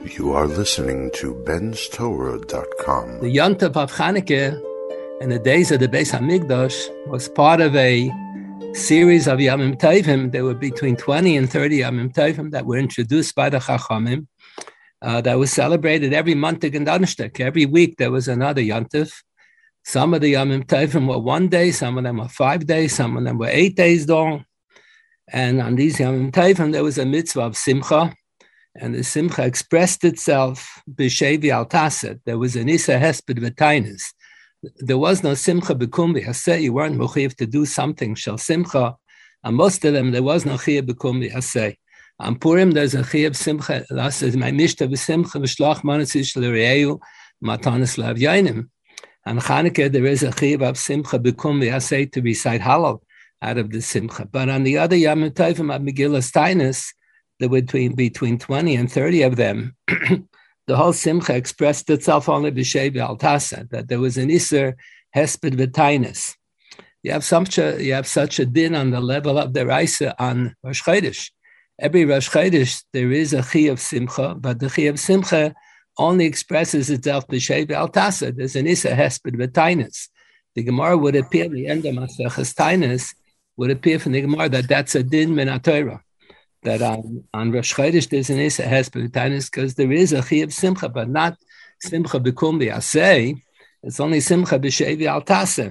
You are listening to benstorah.com. The Yontif of Chanukah in the days of the Beis Hamikdash was part of a series of Yamim Tovim. There were between 20 and 30 Yamim Tovim that were introduced by the Chachamim. That was celebrated every Montag and Donnerstag. Every week there was another Yontif. Some of the Yamim Tovim were 1 day, some of them were 5 days, some of them were 8 days long. And on these Yamim Tovim there was a mitzvah of Simcha. And the Simcha expressed itself b'shevi al taset. There was an Isa Hesped v'tainis. There was no Simcha b'kum b'haseh. You weren't mechuyev to do something shel Simcha. On most of them, there was no chiyuv b'kum b'haseh. On Purim, there's a chiyuv Simcha. That says, "My mishta v'simcha v'shlach manatzis shel re'eu matanis lav yainim." On Chanukah, there is a chiyuv of Simcha b'kum b'haseh to recite Hallel out of the Simcha. But on the other Yamim Tovim of Megillas Tainis, there were between 20 and 30 of them. The whole Simcha expressed itself only b'shevi al tasa, that there was an Iser Hesped v'tainis. You have such a din on the level of the Raisa on Rosh Chodesh. Every Rosh Chodesh, there is a Chi of Simcha, but the Chi of Simcha only expresses itself b'shevi al tasa. There's an Iser Hesped v'tainis. The Gemara would appear, the end of Maseches Tainis, would appear from the Gemara that that's a din min HaTorah. That on Rosh Chodesh there's an Isa Hesped v'tainis because there is a Chi of Simcha, but not Simcha b'kum b'aseh. It's only Simcha b'shevi al taseh.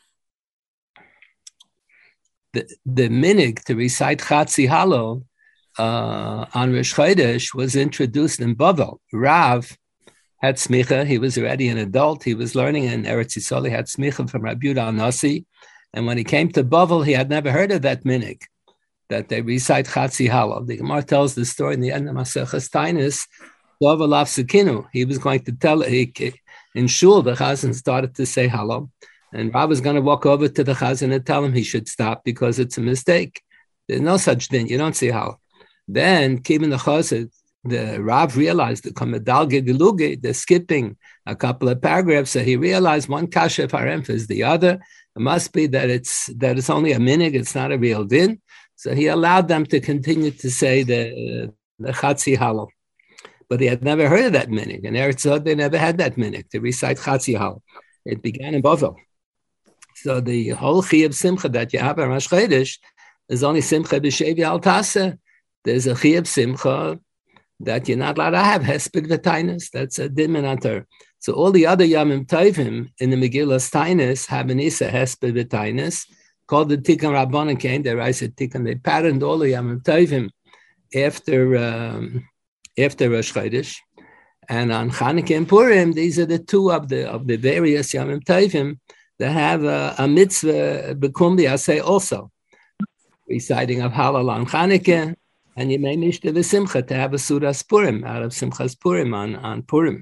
The minig to recite Chatzi Hallel on Rosh Chodesh was introduced in Bavel. Rav had smicha. He was already an adult. He was learning in Eretz Yisrael. He had smicha from Rabbi Yehuda HaNasi. And when he came to Bavel, he had never heard of that minig, that they recite Chatzi Hallel. The Gemara tells the story in the end of Maseches Tainis. He was going to tell in Shul, the Chazan started to say Hallel, and Rav was going to walk over to the Chazan and tell him he should stop because it's a mistake. There's no such thing. You don't say Hallel. Then, Kibin the Chazan, the Rav realized the Kamadalge Geluge, they're skipping a couple of paragraphs, so he realized one kasha paremph is the other. It must be that it's only a minig, it's not a real din. So he allowed them to continue to say the Chatzi Hallel. But he had never heard of that minig. In Eretz Yisrael, they never had that minig to recite Chatzi Hallel. It began in Bavel. So the whole Chi of Simcha that you have in Rosh Chodesh is only Simcha b'shevi al taseh. There's a Chi of Simcha that you're not allowed to have, Hesped v'tainis. That's a din min HaTorah. So all the other Yamim Tovim in the Megillas Tainis have an Isa Hesped v'tainis, called the Tikkun Rabbanan came, they write a Tikkun, they patterned all the Yamim Tovim after Rosh Chodesh. And on Chanukah and Purim, these are the two of the various Yamim Tovim that have a mitzvah b'kum b'aseh also. Reciting of Hallel on Chanukah, and you may mishta the Simcha to have a Suras Purim out of Simchas Purim on Purim.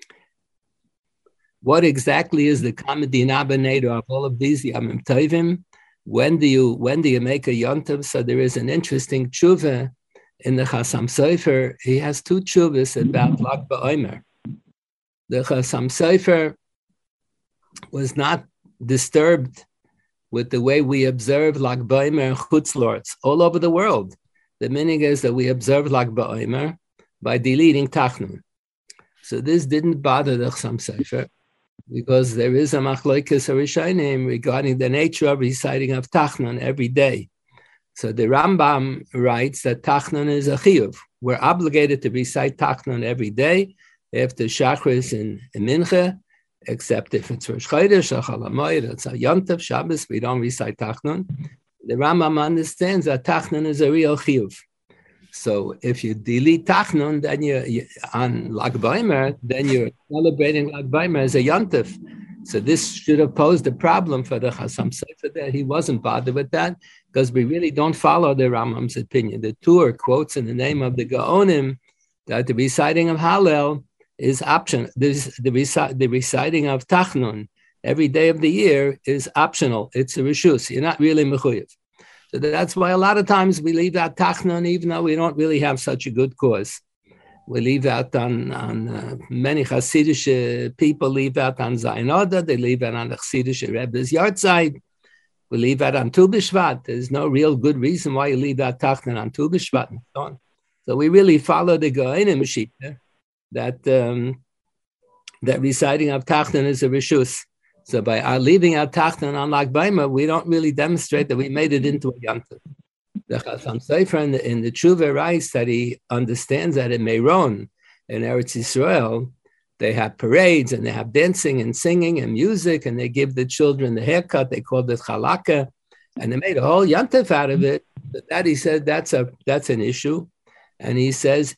What exactly is the Kamadina B'neido of all of these Yamim Tovim? When do you make a yontiv? So there is an interesting tshuva in the Chasam Sofer. He has two tshuvas about Lag BaOmer. The Chasam Sofer was not disturbed with the way we observe Lag BaOmer chutz lords all over the world. The meaning is that we observe Lag BaOmer by deleting Tachnun. So this didn't bother the Chasam Sofer, because there is a machlokes harishonim regarding the nature of reciting of Tachnun every day. So the Rambam writes that Tachnun is a chiyuv. We're obligated to recite Tachnun every day after Shachris and Mincha, except if it's Rosh Chodesh or Chol HaMoed, it's a Yontif, Shabbos, we don't recite Tachnun. The Rambam understands that Tachnun is a real chiyuv. So if you delete Tachnun, then you on Lag BaOmer, then you're celebrating Lag BaOmer as a Yontif. So this should have posed a problem for the Chasam Sofer that he wasn't bothered with that, because we really don't follow the Rambam's opinion. The Tur quotes in the name of the Gaonim that the reciting of Hallel is optional. The reciting of Tachnun every day of the year is optional. It's a reshus. You're not really mechuyev. So that's why a lot of times we leave out Tachnun, even though we don't really have such a good cause. We leave out on many Hasidic people leave out on Zayin Oda. They leave out on the Hasidic Rebbe's Yartzeit. We leave out on Tu B'Shvat. There's no real good reason why you leave out Tachnun on Tu B'Shvat and so on. So we really follow the Gaonim Shita. that that reciting of Tachton is a rishus. So by our leaving out Tachton on Lag Baimer, we don't really demonstrate that we made it into a Yantav. The Chasam Sofer in the Tshuva writes that he understands that in Meron, in Eretz Yisrael, they have parades and they have dancing and singing and music, and they give the children the haircut. They called it chalaka, and they made a whole Yantav out of it. But that, he said, that's an issue. And he says,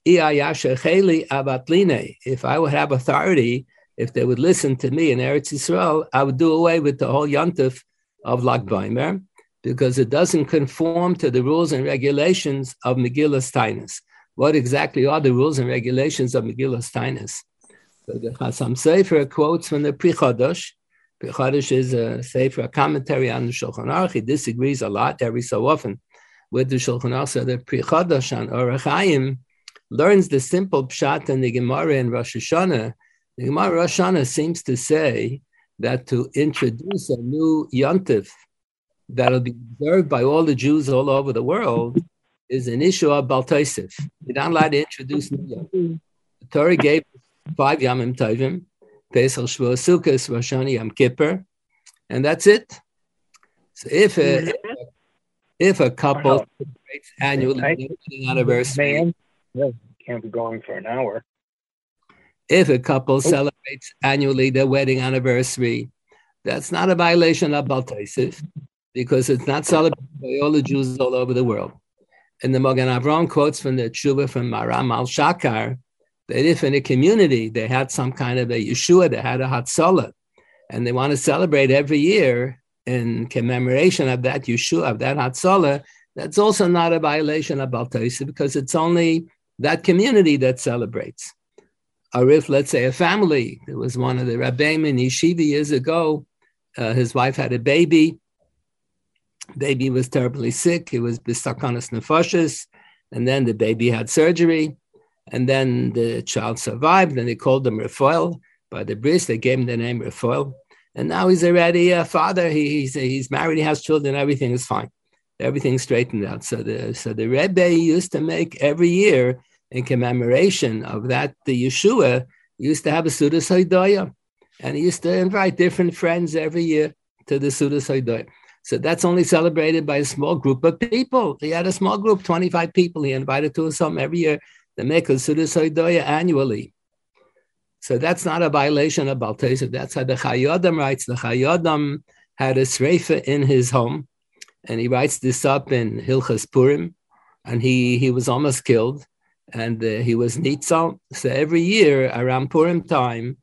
if I would have authority, if they would listen to me in Eretz Yisrael, I would do away with the whole Yantav of Lag Baimer, because it doesn't conform to the rules and regulations of Megillas Tainus. What exactly are the rules and regulations of Megillas Tainus? So the Chasam Sofer quotes from the Pri Chodosh. Pri Chodosh is a sefer, a commentary on the Shulchan Aruch. He disagrees a lot every so often with the Shulchan Aruch. So the Pri Chodosh on Orach Chaim learns the simple pshat in the Gemara in Rosh Hashanah. The Gemara Rosh Hashanah seems to say that to introduce a new Yontif that'll be observed by all the Jews all over the world is an issue of Baal Tosef. You're not allowed to introduce new Yontif. The Torah gave 5 Yamim Tovim, Pesach, Shavuos, Sukkot, Rosh Hashanah, Yom Kippur, and that's it. So if a couple celebrates annually the anniversary, can't be going for an hour. If a couple celebrates annually their wedding anniversary, that's not a violation of Baal Tosef, because it's not celebrated by all the Jews all over the world. And the Magen Avraham quotes from the Tshuva from Maram al-Shakar, that if in a community they had some kind of a Yeshua, they had a Hatzalah, and they want to celebrate every year in commemoration of that Yeshua, of that Hatzalah, that's also not a violation of Baal Tosef, because it's only that community that celebrates. Or if, let's say, a family, there was one of the Rabbeim in Yeshiva years ago, his wife had a baby. Baby was terribly sick. He was b'sakanas nefashos, and then the baby had surgery, and then the child survived, and they called him Raphael by the bris. They gave him the name Raphael, and now he's already a father. He's married. He has children. Everything is fine. Everything's straightened out. So the Rebbe used to make every year, in commemoration of that, the Yeshua used to have a Sudas Hodoya, and he used to invite different friends every year to the Sudas Hodoya. So that's only celebrated by a small group of people. He had a small group, 25 people. He invited to some every year to make a Sudas Hodoya annually. So that's not a violation of Baal Tosef. That's how the Chayodam writes. The Chayodam had a Sreifa in his home, and he writes this up in Hilchas Purim, and he was almost killed. And he was Nitzal. So every year around Purim time,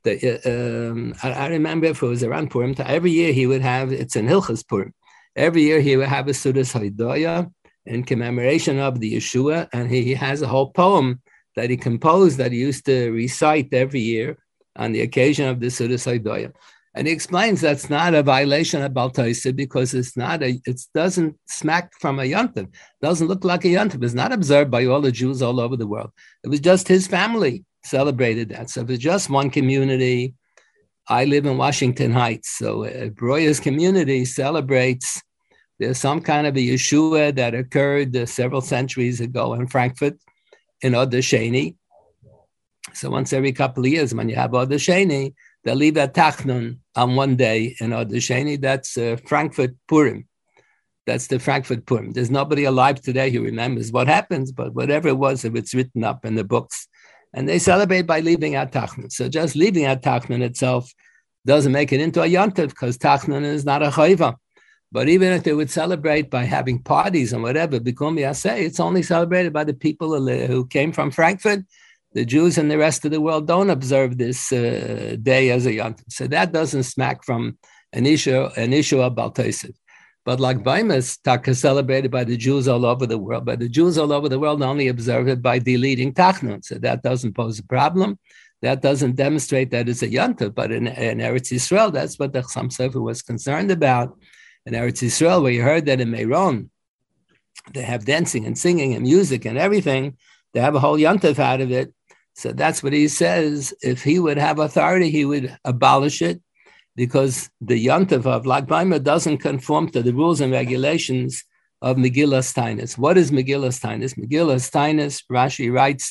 I remember if it was around Purim time, every year he would have, it's in Hilchas Purim, every year he would have a Sudas Hodoya in commemoration of the Yeshua. And he has a whole poem that he composed that he used to recite every year on the occasion of the Sudas Hodoya. And he explains that's not a violation of Baal Tosef, because it doesn't smack from a Yontif. It doesn't look like a Yontif. It's not observed by all the Jews all over the world. It was just his family celebrated that. So if it's just one community, I live in Washington Heights. So Breuer's community celebrates, there's some kind of a Yeshua that occurred several centuries ago in Frankfurt, in Od Sheni. So once every couple of years, when you have Od Sheni, they leave at Tachnun on one day in Od Sheni. That's Frankfurt Purim. That's the Frankfurt Purim. There's nobody alive today who remembers what happens, but whatever it was, if it's written up in the books. And they celebrate by leaving at Tachnun. So just leaving at Tachnun itself doesn't make it into a Yontif, because Tachnun is not a Chayva. But even if they would celebrate by having parties and whatever, Bikum Yaseh, it's only celebrated by the people who came from Frankfurt. The Jews and the rest of the world don't observe this day as a Yontif. So that doesn't smack from an issue of Baal Tosef. But like Baimas, Taka celebrated by the Jews all over the world. But the Jews all over the world only observe it by deleting Tachnun. So that doesn't pose a problem. That doesn't demonstrate that it's a Yontif. But in Eretz Yisrael, that's what the Chasam Sofer was concerned about. In Eretz Yisrael, where you heard that in Meron, they have dancing and singing and music and everything. They have a whole Yontif out of it. So that's what he says. If he would have authority, he would abolish it, because the Yontif of Lag Baimer doesn't conform to the rules and regulations of Megillas Tainus. What is Megillas Tainus? Megillas Tainus, Rashi writes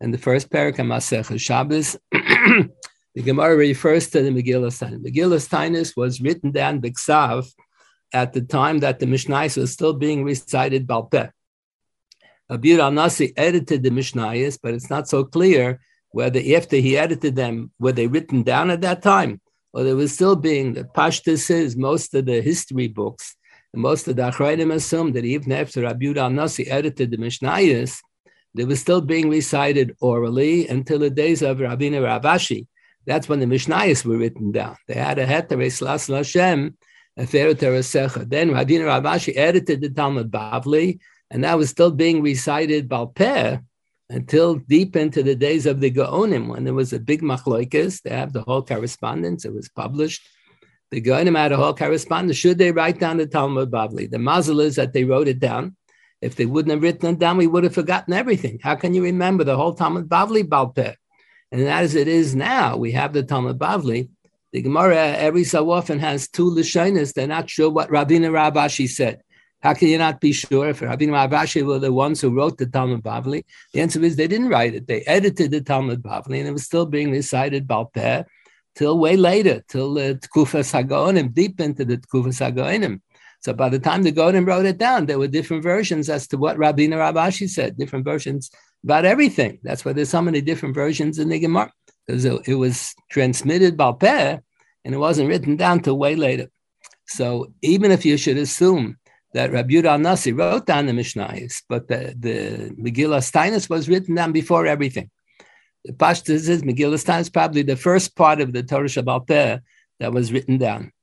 and the first parak of Masechah Shabbos, the Gemara refers to the Megillas Tainus. Megillas Tainus was written down b'ksav at the time that the Mishnayos was still being recited Baal Peh. Rabbi Yehuda Nasi edited the Mishnayos, but it's not so clear whether after he edited them, were they written down at that time, or they were still being, the Pashtus is most of the history books, and most of the Achrayim assume that even after Rabbi Yehuda Nasi edited the Mishnayos, they were still being recited orally until the days of Rabbeinu Rav Ashi. That's when the Mishnayos were written down. They had a heter Eslas Lashem, a Feret Terasecha. Then Rabbeinu Rav Ashi edited the Talmud Bavli, and that was still being recited Baal Peh until deep into the days of the Gaonim, when there was a big machlokes. They have the whole correspondence. It was published. The Gaonim had a whole correspondence. Should they write down the Talmud Bavli? The mazel is that they wrote it down. If they wouldn't have written it down, we would have forgotten everything. How can you remember the whole Talmud Bavli Baal Peh? And as it is now, we have the Talmud Bavli. The Gemara every so often has two Lashonos. They're not sure what Rabbeinu Rav Ashi said. How can you not be sure if Rabbeinu Rav Ashi were the ones who wrote the Talmud Bavli? The answer is they didn't write it. They edited the Talmud Bavli, and it was still being recited Baal Peh till way later, till Tkufas HaGaonim, deep into the Tkufas HaGaonim. So by the time the Gaonim wrote it down, there were different versions as to what Rabbeinu Rav Ashi said, different versions about everything. That's why there's so many different versions in the Gemara, because it was transmitted Baal Peh, and it wasn't written down till way later. So even if you should assume that Rabbi Yehuda Nasi wrote down the Mishnayos, but the Megillas Tainus was written down before everything. The Pashtus is Megillas Tainus probably the first part of the Torah Shabbal Peh that was written down.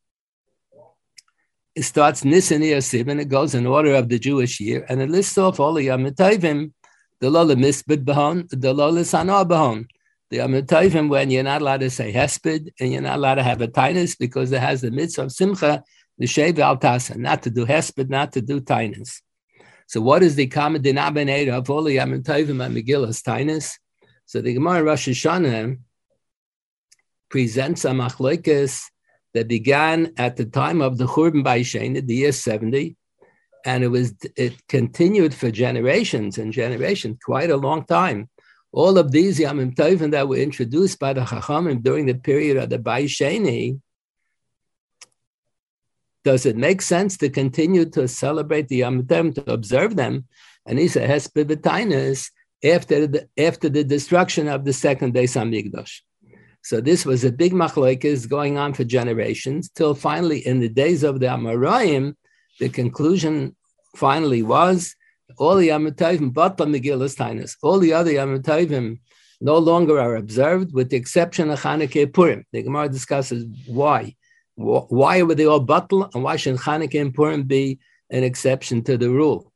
It starts Nisan Yosef, and it goes in order of the Jewish year, and it lists off all the Yom Tovim, the Lola Misbed Bahon, the Lola Sanah Bahon. The Yom Tovim when you're not allowed to say Hesped, and you're not allowed to have a Tainus because it has the mitzvah of Simcha, the Shev Al Tasa, not to do Hesped, not to do Tainus. So what is the common denominator of all the Yom Tovim and Megillas Tainus? So the Gemara Rosh Hashanah presents a machlokes that began at the time of the Churban Bayisheni, the year 70, and it continued for generations and generations, quite a long time. All of these Yom Tovim that were introduced by the Chachamim during the period of the Bayisheni, does it make sense to continue to celebrate the Yom Tovim, to observe them? And he said, Hesped v'Tainus, after the destruction of the second Beis Hamikdash. So this was a big machlokes going on for generations, till finally in the days of the Amoraim, the conclusion finally was, all the Yom Tovim, but Megillas Tainus, all the other Yom Tovim no longer are observed, with the exception of Chanukah Purim. The Gemara discusses why. Why were they all batal, and why should Chanukah and Purim be an exception to the rule?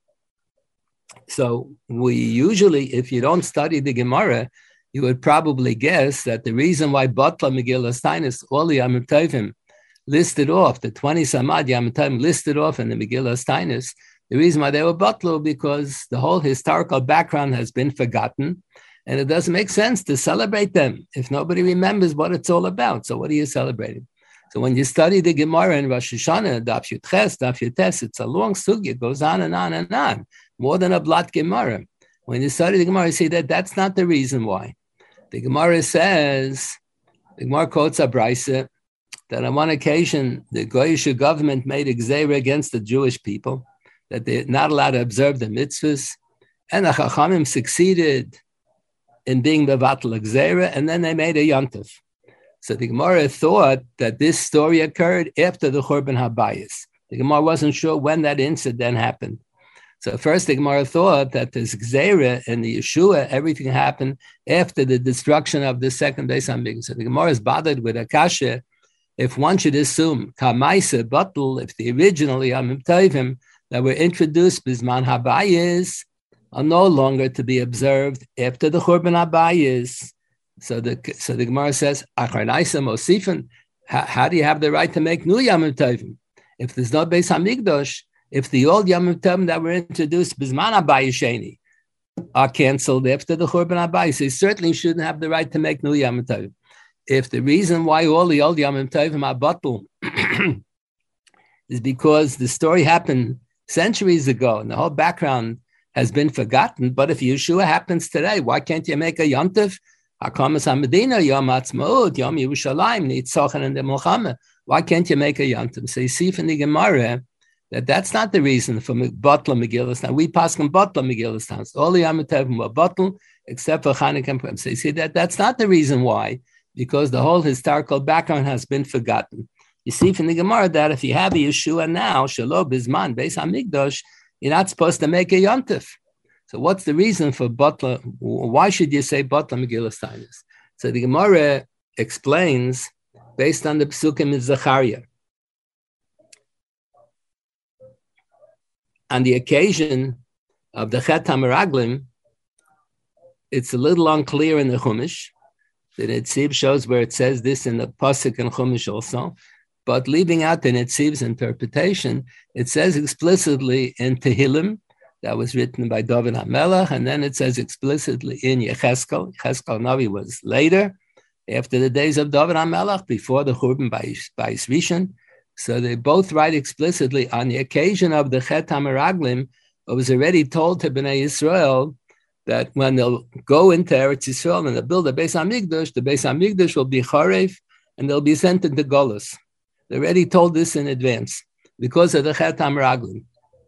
So we usually, if you don't study the Gemara, you would probably guess that the reason why batal Megillas Tainus, all the Yom Tovim listed off, the 20 Samad Yom Tovim listed off in the Megillas Tainus, the reason why they were batal because the whole historical background has been forgotten, and it doesn't make sense to celebrate them if nobody remembers what it's all about. So what are you celebrating? So when you study the Gemara in Rosh Hashanah, Daf Yud Ches, Daf Yud Tes, it's a long sugya, it goes on and on and on, more than a blot Gemara. When you study the Gemara, you see that that's not the reason why. The Gemara says, the Gemara quotes a brisa that on one occasion, the Goyish government made a gzeira against the Jewish people, that they're not allowed to observe the mitzvahs, and the Chachamim succeeded in being the vatal gzeira, and then they made a yontif. So the Gemara thought that this story occurred after the Churban Habayis. The Gemara wasn't sure when that incident happened. So first the Gemara thought that this Gzeira and the Yeshua, everything happened after the destruction of the second Beis Hamikdash. So the Gemara is bothered with Akasha. If one should assume Kamaisa Batul, if the original Yom Tovim that were introduced Bisman Habayis are no longer to be observed after the Churban Habayis. So the Gemara says, Acharnaisa Mosifin, how do you have the right to make new Yom Tovim? If there's no Beis Hamikdash, if the old Yom Tovim that were introduced Bisman Habayisheni are canceled after the Churban Habayis, you certainly shouldn't have the right to make new Yom Tovim. If the reason why all the old Yom Tovim are batul is because the story happened centuries ago, and the whole background has been forgotten. But if Yeshua happens today, why can't you make a Yom Tov? Hakamas HaMedina, Yom Ha'atzmaut, Yom Yerushalayim, Nitzochen and the Milchama. Why can't you make a Yom Tov? So you see from the Gemara that's not the reason for Botla Megillas. Now we pass on Botla Megillas. All the Yom Tovim were Botla, except for Chanukah and Purim. So you see that's not the reason why, because the whole historical background has been forgotten. You see from the Gemara that if you have a Yeshua now, Shelo Bizman, Beis HaMikdash, you're not supposed to make a Yom Tov. So what's the reason for Botla? Why should you say Botla Megillas Tainis? So the Gemara explains based on the Psukim in Zechariah. On the occasion of the Chet HaMeraglim, it's a little unclear in the Chumash. The Netziv shows where it says this in the Pasuk and Chumash also, but leaving out the Netziv's interpretation, it says explicitly in Tehillim, that was written by David HaMelech, and then it says explicitly in Yecheskel. Yecheskel Navi was later, after the days of David HaMelech, before the Churban by Rishon. So they both write explicitly on the occasion of the Chet HaMeraglim. It was already told to Bnei Yisrael that when they'll go into Eretz Yisrael and they'll build the Beis HaMikdash will be Charev and they'll be sent into Golus. They already told this in advance because of the Chet HaMeraglim.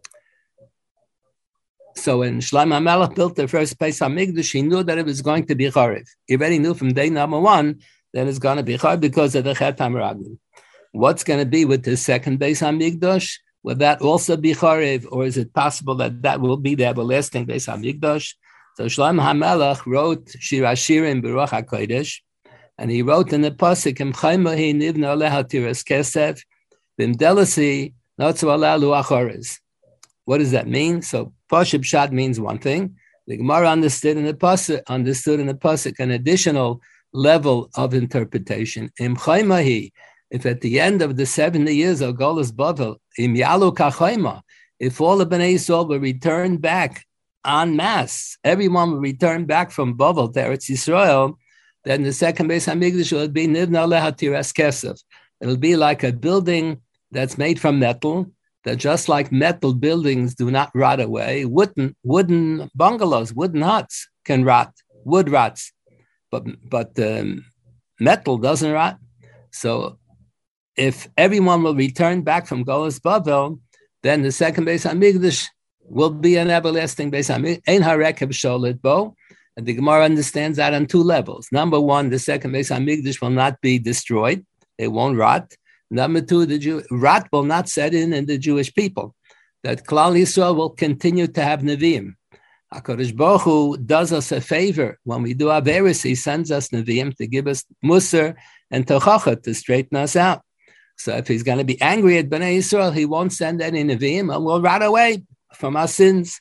So when Shlomo HaMelech built the first Beis HaMikdash, he knew that it was going to be Charev. He already knew from day number one that it's going to be Charev because of the Chet HaMeraglim. What's going to be with the second Beis HaMikdash? Will that also be Charev, or is it possible that that will be the everlasting Beis HaMikdash? So Shlomo HaMelech wrote Shir HaShirim B'Ruach HaKodesh, and he wrote in the Pasuk, Im Chaymahi Nivna Aleha Tiras Kesef, B'Imdelasi Notzu Aleh Luach Orez. What does that mean? So Pashut Pshat means one thing. The Gemara understood in the Pasuk an additional level of interpretation. Im Chaymahi, if at the end of the 70 years of Golus Bavel, Im Yalu Kachayma, if all the Bnei Yisrael will return back en masse, everyone will return back from Bavel to Eretz Yisrael, then the second Beis HaMikdash will be Nivna Aleha Tiras Kesef. It'll be like a building that's made from metal, that just like metal buildings do not rot away, wooden bungalows, wooden huts can rot, wood rots, but metal doesn't rot. So if everyone will return back from Golus Bavel, then the second Beis HaMikdash will be an everlasting Beis HaMikdash. Ein harekev sholet bo. And the Gemara understands that on two levels. Number one, the second Beis HaMikdash will not be destroyed. It won't rot. Number two, rot will not set in the Jewish people. That Klal Yisrael will continue to have Nevi'im. HaKadosh Baruch Hu does us a favor. When we do Averis, he sends us Nevi'im to give us Musar and Tochacha to straighten us out. So if he's going to be angry at Bnei Yisrael, he won't send any Nevi'im and we'll rot away from our sins.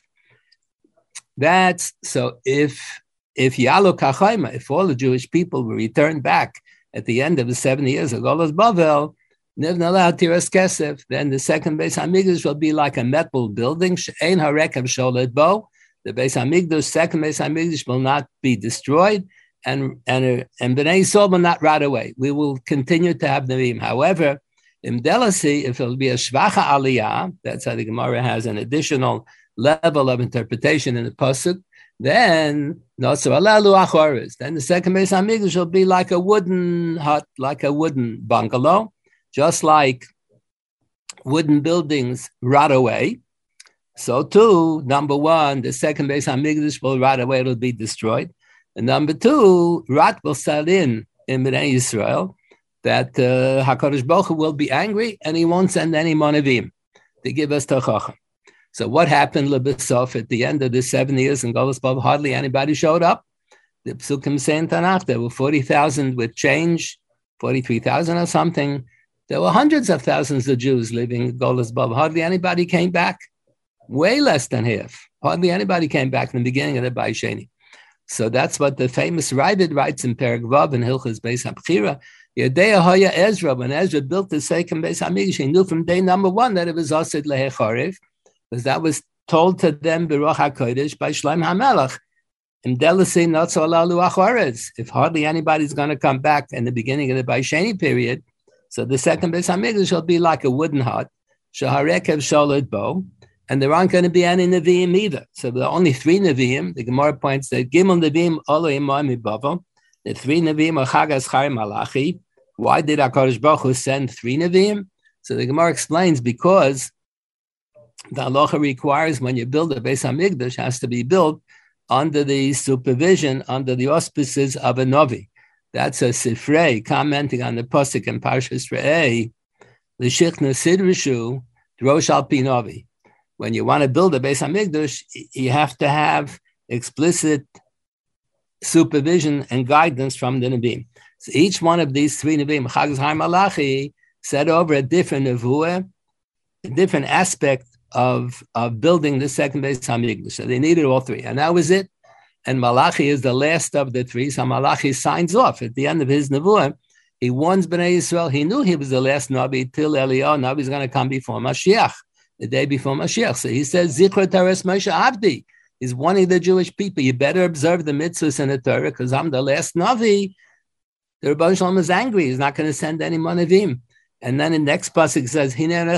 That's so if Yalu Kachayma, if all the Jewish people will return back at the end of the 70 years of Golus Bavel, Nivna Aleha Tiras Kesef, then the second Beis HaMikdash will be like a metal building. Ein harekev sholet bo. The Beis HaMikdash, second Beis HaMikdash will not be destroyed, and Bnei Yisrael will not rot away. We will continue to have Nevi'im. However, in Delasi, if it will be a Shvacha Aliyah, that's how the Gemara has an additional level of interpretation in the Pasuk, then Notzu Aleh Luach Orez. Then the second Beis HaMikdash will be like a wooden hut, like a wooden bungalow, just like wooden buildings rot away. So too, number one, the second Beis HaMikdash will rot away, it will be destroyed. And number two, rot will set in Bnei Yisrael, that HaKadosh Baruch Hu will be angry and he won't send any Monavim to give us Tochacha. So what happened, Lebesof, at the end of the 7 years in Golus Bavel, hardly anybody showed up. The Psukim say in Tanakh, there were 40,000 with change, 43,000 or something. There were hundreds of thousands of Jews living in Golus Bavel. Hardly anybody came back. Way less than half. Hardly anybody came back in the beginning of the Bayis Sheni. So that's what the famous Ravid writes in Perek Vav in Hilchos Beis HaBchira. Yedei Hoya Ezra, when Ezra built the second Beis HaMikdash, he knew from day number one that it was Asid Lehecharev, because that was told to them B'Ruach HaKodesh by Shlomo HaMelech. In Delasi, Notzu Aleh Luach Orez. If hardly anybody's going to come back in the beginning of the Bayis Sheni period, so the second Beis HaMikdash will be like a wooden hut. Shaharekev sholet bo. and there aren't going to be any Nevi'im either. So there are only 3 Nevi'im. The Gemara points that Gimel Nevi'im Olo Imam Mibavel. The 3 Nevi'im are Chag Eschar Malachi. Why did HaKadosh Baruch Hu send 3 Nevi'im? So the Gemara explains because the halacha requires when you build a Beis HaMikdash, has to be built under the supervision, under the auspices of a Novi. That's a Sifrei commenting on the Pasuk in Parshas Re'eh, L'shichna Sidrishu, Drosh al Pi Novi. When you want to build a Beis HaMikdash, you have to have explicit supervision and guidance from the Nevi'im. So each one of these 3 Nevi'im, Chag Eschar Malachi, said over a different nevuah, a different aspect of building the second Beis HaMikdash. So they needed all 3. And that was it. And Malachi is the last of the 3. So Malachi signs off at the end of his nevuah. He warns Bnei Yisrael. He knew he was the last Nabi till Eliyahu. Nabi is going to come before Mashiach, the day before Mashiach. So he says, Zikra Taras Moshe Avdi. He's warning the Jewish people, you better observe the mitzvahs in the Torah because I'm the last Navi. The Rebbe Shalom is angry. He's not going to send any Manavim. And then in the next pasuk says,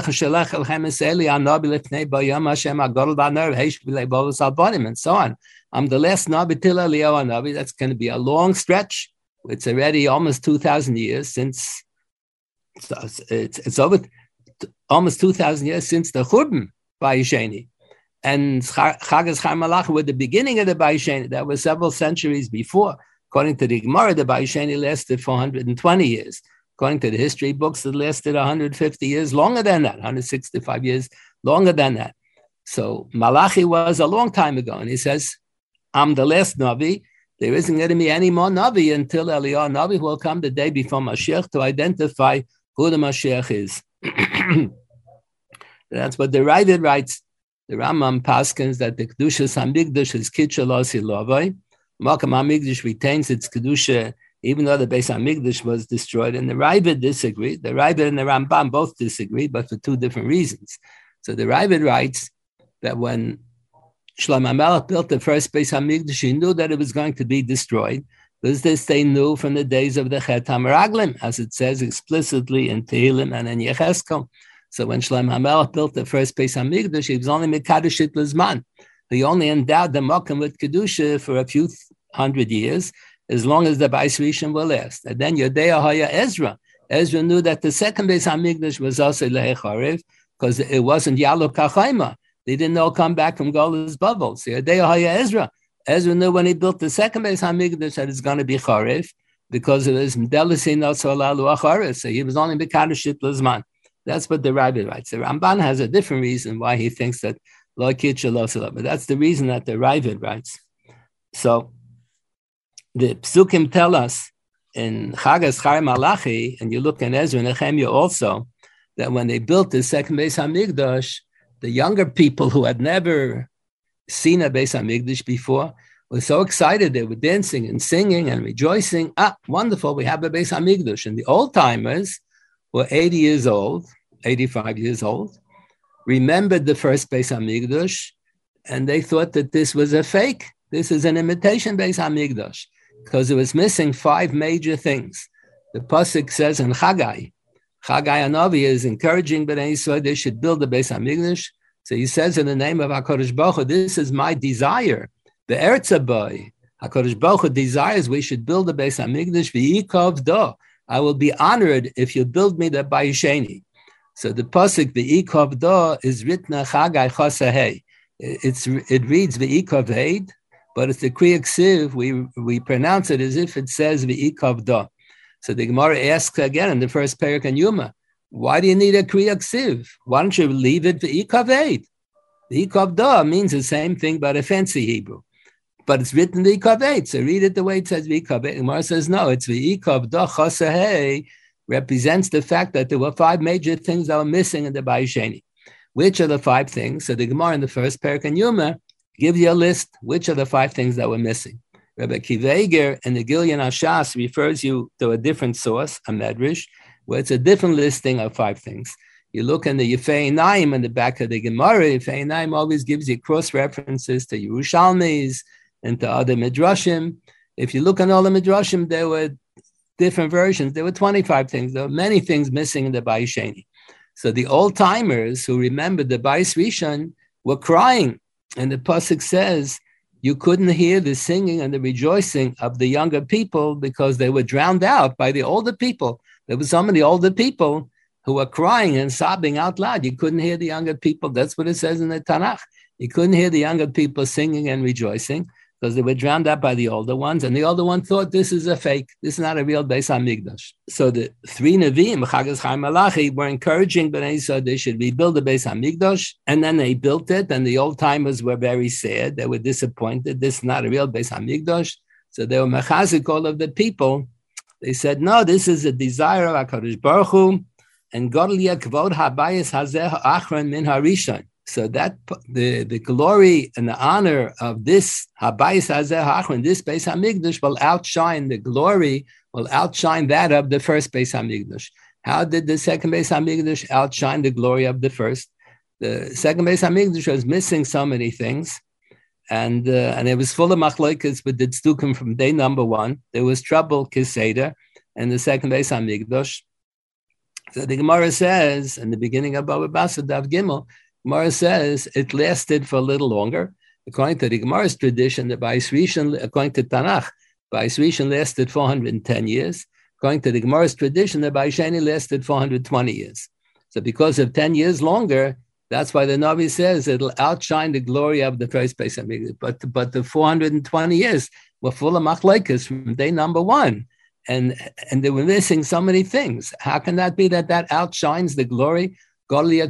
and so on. I'm the last Nabi till Eliyahu Nabi. That's going to be a long stretch. It's already almost 2,000 years since, it's over almost 2,000 years since the Churban Bayis Sheni. And Chag Eschar Malachi were the beginning of the Bayis Sheni. That was several centuries before. According to the Gemara, the Bayis Sheni lasted 420 years. According to the history books, it lasted 150 years, longer than that, 165 years, longer than that. So Malachi was a long time ago. And he says, I'm the last Navi. There isn't going to be any more Navi until Eliyahu Navi will come the day before Mashiach to identify who the Mashiach is. That's what the Ravid writes. The Rambam paskins that the Kedushas HaMikdash is Kitchel Osi Lovoi. Malkam HaMikdash retains its Kedusha even though the Beis HaMikdash was destroyed. And the Ravid disagreed. The Ravid and the Rambam both disagreed, but for 2 different reasons. So the Ravid writes that when Shlomo HaMelech built the first Beis HaMikdash, he knew that it was going to be destroyed. Because this they knew from the days of the Chet HaMeraglim, as it says explicitly in Tehillim and in Yecheskel. So when Shlomo HaMelech built the first Beis HaMikdash, he was only Mekadosh it Lizman. He only endowed the Mokum with Kedusha for a few 100 years, as long as the Bais Rishon will last. And then Yodea Haya Ezra. Ezra knew that the second Beis HaMikdash was also Lehecharev, because it wasn't Yalo Kachayma. They didn't all come back from Golus Bubble. So Yodea Haya Ezra. Ezra knew when he built the second Beis HaMikdash that it's going to be Charev, because it was Mdelisi Notzolalu Acharev. So he was only Mekadosh it Lizman. That's what the Rabbi writes. The Ramban has a different reason why he thinks that Lo Kitcha Lo Salah, but that's the reason that the Ravid writes. So the Psukim tell us in Chag Eschar Malachi, and you look in Ezra and Nehemiah also, that when they built the second Beis HaMikdash, the younger people who had never seen a Beis HaMikdash before were so excited. They were dancing and singing and rejoicing. Wonderful, we have a Beis HaMikdash. And the old timers were 80 years old, 85 years old, remembered the first Beis HaMikdash, and they thought that this was a fake. This is an imitation Beis HaMikdash, because it was missing 5 major things. The Pasuk says in Chagai Hanavi is encouraging Bnei Yisrael they should build the Beis HaMikdash. So he says in the name of HaKadosh Baruch Hu, this is my desire. The Eretz Abai, HaKadosh Baruch Hu desires we should build the Beis HaMikdash v'yikov do. I will be honored if you build me the Bayis Sheni. So the pasuk v'yikov do is written Chagai Chosahei. It reads v'yikov heid, but it's the Kriya Ksiv. We pronounce it as if it says v'yikov do. So the Gemara asks again in the first parak in Yuma, why do you need a Kriya Ksiv? Why don't you leave it v'yikov heid? V'yikov do means the same thing, but a fancy Hebrew. But it's written v'yikov heid. So read it the way it says v'yikov heid. The Gemara says no, it's v'yikov do chosahei, represents the fact that there were 5 major things that were missing in the Bayis Sheni. Which are the 5 things? So the Gemara in the first parak in Yuma gives you a list. Which are the 5 things that were missing? Rabbi Kiva in the Gilyon HaShas refers you to a different source, a Medrash, where it's a different listing of 5 things. You look in the Yefei Naim in the back of the Gemara. Yefei Naim always gives you cross references to Yerushalmis and to other Midrashim. If you look on all the Midrashim, there were different versions. There were 25 things. There were many things missing in the Bayis Sheni. So the old timers who remembered the Bayis Rishon were crying. And the pasuk says you couldn't hear the singing and the rejoicing of the younger people because they were drowned out by the older people. There was some of the older people who were crying and sobbing out loud. You couldn't hear the younger people. That's what it says in the Tanakh. You couldn't hear the younger people singing and rejoicing because they were drowned out by the older ones. And the older one thought, this is a fake. This is not a real Beis HaMikdash. So the three Nevi'im, Chagas Chaim Malachi, were encouraging Bnei Yisrael they should rebuild the Beis HaMikdash. And then they built it. And the old timers were very sad. They were disappointed. This is not a real Beis HaMikdash. So they were mechazik all of the people. They said, no, this is a desire of HaKadosh Baruch Hu. And Godel Yakvod Habayis Hazeh Achron Min Harishon. So that the glory and the honor of this Habayis Hazeh Achron, this Beis HaMikdash, will outshine the glory, will outshine that of the first Beis HaMikdash. How did the second Beis HaMikdash outshine the glory of the first? The second Beis HaMikdash was missing so many things, and it was full of machlokes with the tzdukim from day number one. There was trouble Kiseder and the second Beis HaMikdash. So the Gemara says in the beginning of Baba Basra Daf Gimel, Gemara says it lasted for a little longer. According to the Gemara's tradition, the Bais Rishon, according to Tanakh, Bais Rishon lasted 410 years. According to the Gemara's tradition, the Bais Sheni lasted 420 years. So because of 10 years longer, that's why the Navi says it'll outshine the glory of the first Beis HaMikdash. But the 420 years were full of machlokes from day number one. And they were missing so many things. How can that be that outshines the glory? The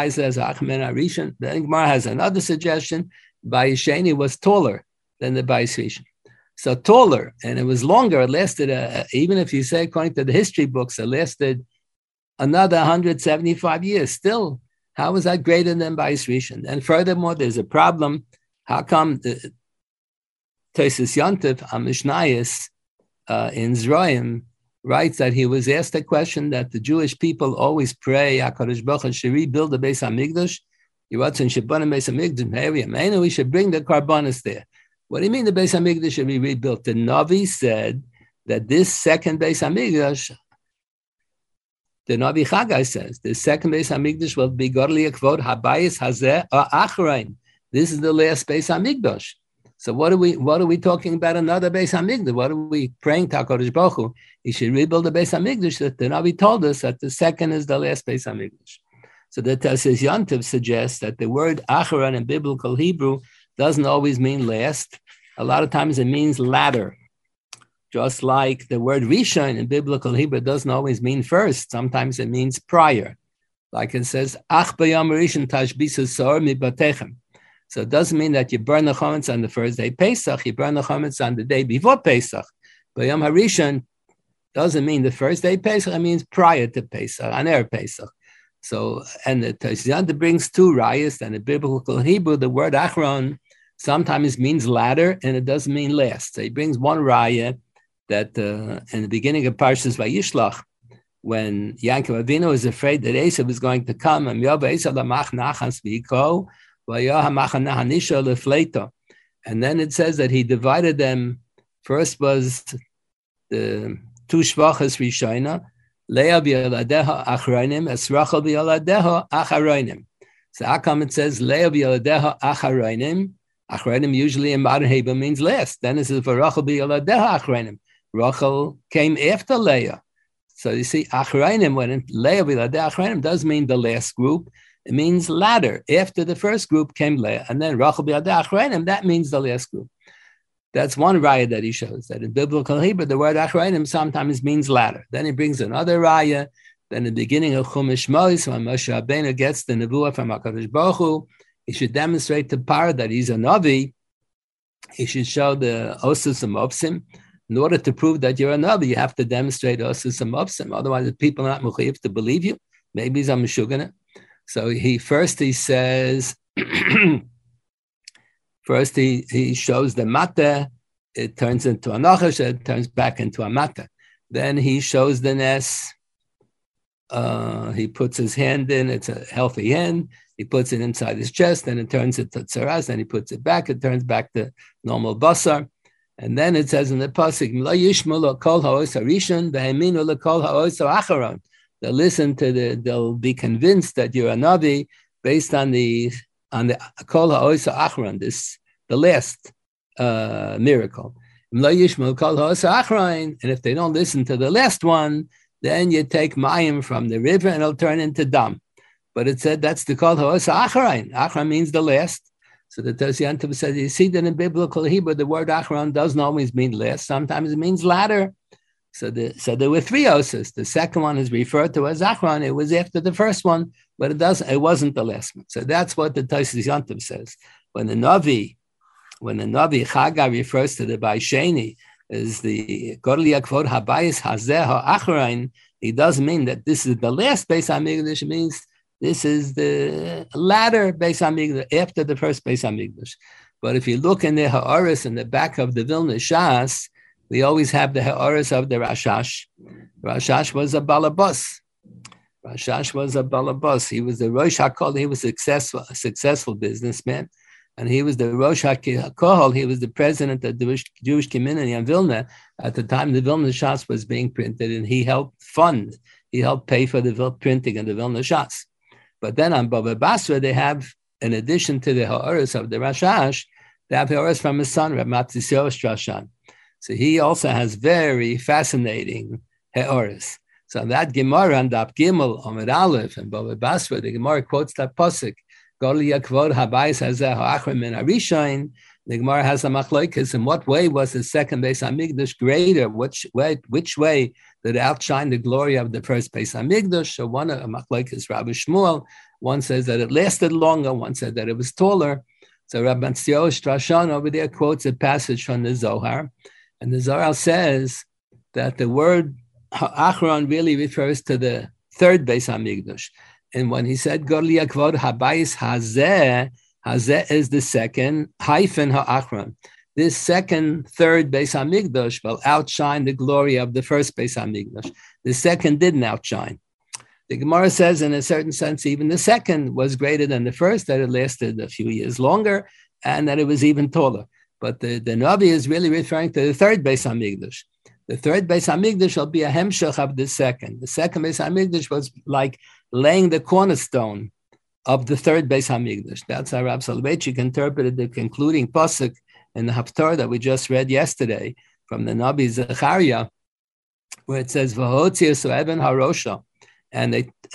Gemara has another suggestion. Bais Sheni was taller than the Bais Rishon. So taller, and it was longer. It lasted, even if you say according to the history books, it lasted another 175 years. Still, how was that greater than Bais Rishon? And furthermore, there's a problem. How come the Tosfos Yontif Mishnayos in Zroim writes that he was asked a question that the Jewish people always pray, HaKadosh Baruch Hu should rebuild the Beis HaMikdash. We should bring the karbanos there. What do you mean the Beis HaMikdash should be rebuilt? The Navi said that this second Beis HaMikdash, the Navi Chagai says, the second Beis HaMikdash will be Godli Akvod Habayis Hazeh Achrein. This is the last Beis HaMikdash. So what are we talking about another Beis HaMikdash? What are we praying to HaKadosh Baruch Hu? He should rebuild the Beis HaMikdash. That the Navi told us that the second is the last Beis HaMikdash. So the Tosfos Yontif suggests that the word Acharon in biblical Hebrew doesn't always mean last. A lot of times it means latter. Just like the word Rishon in biblical Hebrew doesn't always mean first. Sometimes it means prior. Like it says, Ach b'yom rishon tashbisu sor mibatechem. So it doesn't mean that you burn the chametz on the first day Pesach, you burn the chametz on the day before Pesach. But Yom HaRishon doesn't mean the first day Pesach, it means prior to Pesach, on Erev Pesach. So, and the Tosfos Yontif brings two rayas, and in biblical Hebrew, the word Achron sometimes means latter, and it doesn't mean last. So he brings one raya that in the beginning of Parshas Vayishlach, when Yaakov Avinu was afraid that Esav was going to come, and then it says that he divided them. First was the two shvachas rishona, Leah b'yaladeha achronim, as Rachel b'yaladeha achronim. So how come it says Leah b'yaladeha achronim? Achronim usually in modern Hebrew means last. Then it says for Rachel b'yaladeha achronim. Rachel came after Leah. So you see, achronim, when Leah b'yaladeha achronim does mean the last group. It means latter. After the first group came Leah, and then Rachel b'yaladeha achronim, that means the last group. That's one raya that he shows, that in biblical Hebrew, the word achronim sometimes means latter. Then he brings another raya. Then in the beginning of Chumash Shmos, when Moshe Rabbeinu gets the nevuah from HaKadosh Baruch Hu, he should demonstrate to Parah that he's a Navi. He should show the Osus Mopsim. In order to prove that you're a Navi, you have to demonstrate Osus Mopsim. Otherwise, the people are not mechuyev to believe you. Maybe he's a Meshugana. So he says, first he shows the Mata, it turns into a Nachash, it turns back into a Mata. Then he shows the Nes, he puts his hand in, it's a healthy hand, he puts it inside his chest, and it turns into Tzaras, then he puts it back, it turns back to normal Basar. And then it says in the Pasuk, Lo yishmu lo kol ha'os ha'rishon, v'heminu lo kol ha'os ha'acharon. They'll listen to they'll be convinced that you're a Navi based on the on the Kol Ha'osa Achron, the last miracle. And if they don't listen to the last one, then you take mayim from the river and it'll turn into dam. But it said that's the Kol Ha'osa Achron. Achron means the last. So the Tosyantiv says, you see that in biblical Hebrew, the word Achron doesn't always mean last. Sometimes it means latter. So there were three osas. The second one is referred to as Achron. It was after the first one, but it wasn't the last one. So that's what the Tosyantiv says. When the Navi Chagai refers to the Baisheni as the Godli Akvod Habayis Hazeh HaAchron, he doesn't mean that this is the last Beis HaMikdash. It means this is the latter Beis HaMikdash, after the first Beis HaMikdash. But if you look in the Ha'aris in the back of the Vilna Shas, we always have the Ha'aris of the Rashash. Rashash was a balabas. He was the Rosh HaKol. He was a successful businessman. And he was the Rosh HaKol. He was the president of the Jewish community in Vilna at the time the Vilna Shas was being printed. And he helped pay for the printing of the Vilna Shas. But then on Baba Basra, they have, in addition to the Ha'aris of the Rashash, they have Ha'aris from his son, Reb Matisyahu Strashan. So he also has very fascinating Ha'aris. So that Gemara on Daf Gimel, Amud Aleph, and Baba Basra, the Gemara quotes that pasuk, Godli Yakvod Habayis Hazeh HaAchron Min HaRishayin. The Gemara has a machlokes. In what way was the second Beis HaMikdash greater? Which way did it outshine the glory of the first Beis HaMikdash? So one of machlokes, Rabbi Shmuel, one says that it lasted longer, one said that it was taller. So Rabbi Matisyahu Strashan over there quotes a passage from the Zohar. And the Zohar says that the word Achron really refers to the third Beis HaMikdash. And when he said Godli Yakvod Habayis Hazeh, Hazeh is the second, hyphen Ha'achron. This third Beis HaMikdash will outshine the glory of the first Beis HaMikdash. The second didn't outshine. The Gemara says, in a certain sense, even the second was greater than the first, that it lasted a few years longer, and that it was even taller. But the Navi is really referring to the third Beis HaMikdash. The third Beis HaMikdash will be a hemshech of the second. The second Beis HaMikdash was like laying the cornerstone of the third Beis HaMikdash. That's how Rav Soloveitchik interpreted the concluding pasuk in the Haftarah that we just read yesterday from the Nabi Zechariah, where it says V'hotzi Eben Harosha, and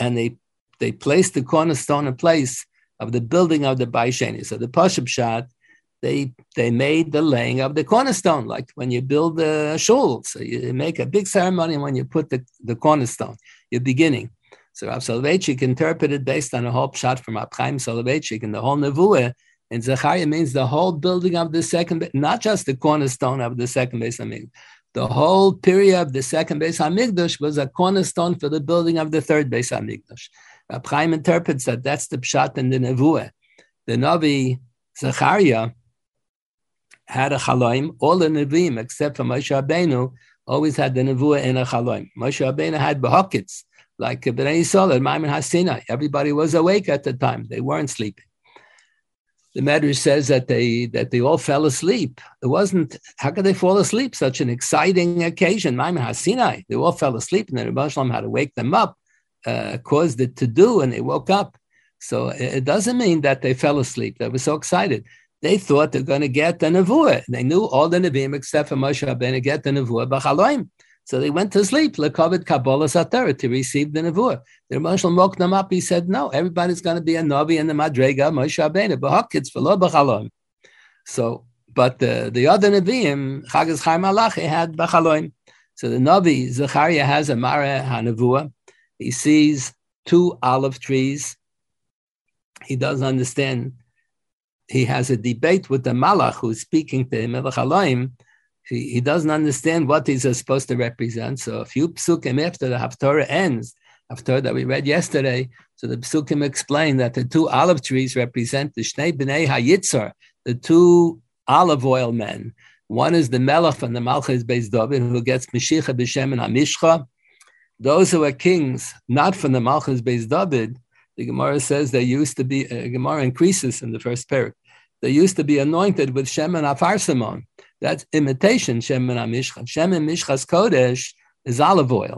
they placed the cornerstone in place of the building of the Baisheni. So the Pashup Shat, they made the laying of the cornerstone, like when you build a shul. So you make a big ceremony when you put the cornerstone, you're beginning. So Rav Soloveitchik interpreted based on a whole pshat from Rab Chaim Soloveitchik, and the whole nevuah in Zechariah means the whole building of the second, not just the cornerstone of the second Beis HaMikdash. The whole period of the second Beis HaMikdash was a cornerstone for the building of the third Beis HaMikdash. Rab Chaim interprets that that's the pshat in the nevuah. The Navi Zechariah had a chaloim. All the Nevi'im, except for Moshe Rabbeinu, always had the nevuah in a chaloim. Moshe Rabbeinu had behakits, like Bnei Yisrael at Maimon HaSinai. Everybody was awake at the time. They weren't sleeping. The Medrash says that they all fell asleep. It wasn't, how could they fall asleep? Such an exciting occasion, Maimon HaSinai. They all fell asleep, and then Rebbe Shalom had to wake them up, caused it to do, and they woke up. So it doesn't mean that they fell asleep. They were so excited. They thought they're going to get the nevuah. They knew all the Nevi'im except for Moshe Rabbeinu get the nevuah b'chaloim. So they went to sleep, l'kovet kabbalah satorah, to receive the nevuah. The Rebbe Shalom woke them up. He said, no, everybody's going to be a Navi in the Madrega, Moshe Rabbeinu, b'hakitz v'lo b'chaloim. So, but the other Nevi'im, Chagas Chaim Malachi, had b'chaloim. So the Navi, Zechariah, has a Mara HaNevuah. He sees 2 olive trees. He doesn't understand. He has a debate with the Malach who's speaking to him, b'chaloim. He doesn't understand what these are supposed to represent. So a few psukim after the Haftarah ends, Haftarah that we read yesterday, so the psukim explain that the 2 olive trees represent the Shnei B'nei HaYitzar, the 2 olive oil men. One is the Melech from the Malchus Beis David, who gets Meshicha B'Shem and HaMishcha. Those who are kings, not from the Malchus Beis David, the Gemara says they used to be, Gemara increases in the first parak, they used to be anointed with Shem and Afarsamon. That's imitation Shem and Mishcha. Shem and Mishcha's Kodesh is olive oil.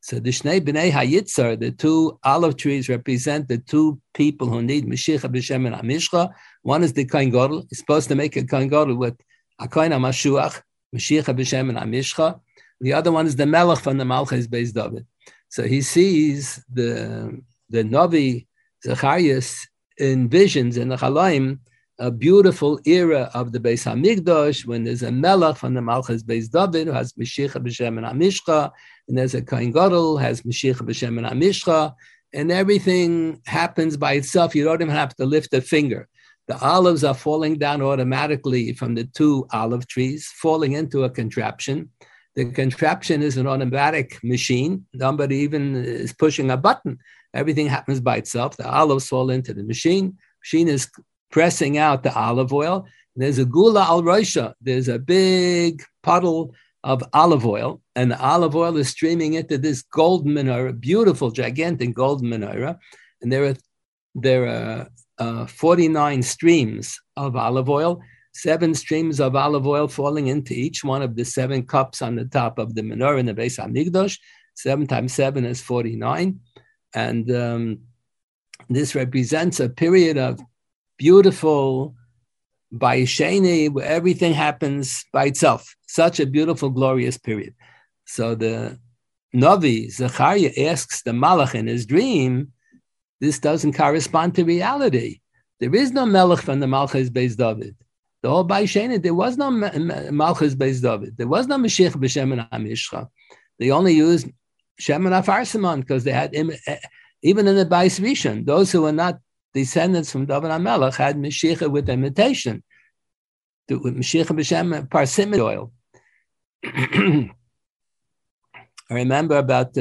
So the Shnei B'nei HaYitzar, the two olive trees, represent the two people who need Mashiach b'Shem and Amishcha. One is the Kohen Gadol. He's supposed to make a Kohen Gadol with a Kohen HaMashuach, Mashiach b'Shem and Amishcha. The other one is the Melech from the Malchus Beis David. So he sees the Navi Zacharias in visions in the Chalaim, a beautiful era of the Beis Hamikdash, when there's a Melech from the Malchus Beis David who has Mashiach b'Shem and Amishcha, and there's a Kohen Gadol has Mashiach b'Shem and Amishcha, and everything happens by itself. You don't even have to lift a finger. The olives are falling down automatically from the two olive trees, falling into a contraption. The contraption is an automatic machine. Nobody even is pushing a button. Everything happens by itself. The olives fall into the machine. Machine is pressing out the olive oil. There's a gula al roisha. There's a big puddle of olive oil, and the olive oil is streaming into this golden menorah, beautiful, gigantic golden menorah. And there are 49 streams of olive oil, 7 streams of olive oil falling into each one of the 7 cups on the top of the menorah in the Beis Hamikdash. 7 times 7 is 49. And this represents a period of beautiful Bayesheni, where everything happens by itself. Such a beautiful, glorious period. So the Navi, Zechariah, asks the Malach in his dream, this doesn't correspond to reality. There is no Melech from the Malchus Beis David. The whole Bayesheni, there was no Malchus Beis David. There was no Mashiach b'Shem and Amishcha. They only used Shem and Afarsimon because they had, even in the Bais Rishon, those who were not descendants from David HaMelech had Mashiach with imitation, with Mashiach b'Shem parsimony oil. I remember about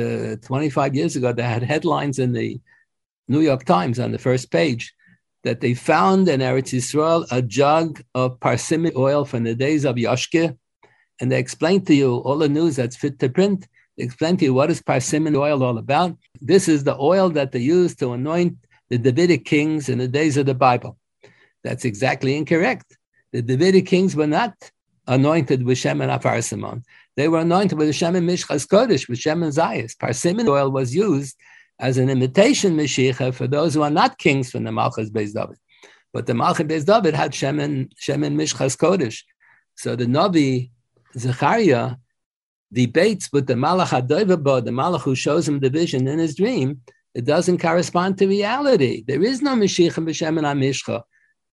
25 years ago, they had headlines in the New York Times on the first page that they found in Eretz Yisrael a jug of parsimony oil from the days of Yoshke, and they explained to you all the news that's fit to print. They explained to you what is parsimony oil all about. This is the oil that they used to anoint the Davidic kings in the days of the Bible. That's exactly incorrect. The Davidic kings were not anointed with Shem and Afar Simon. They were anointed with Shem and Mishchas Kodesh, with Shem and Zayas. Parsimony oil was used as an imitation Mashiach for those who are not kings from the Malchus Beis David. But the Malchus Beis David had Shem and Mishchas Kodesh. So the Navi Zechariah debates with the Malach HaDoivah, the Malach who shows him the vision in his dream. It doesn't correspond to reality. There is no Mashiach b'Shem and Amishcha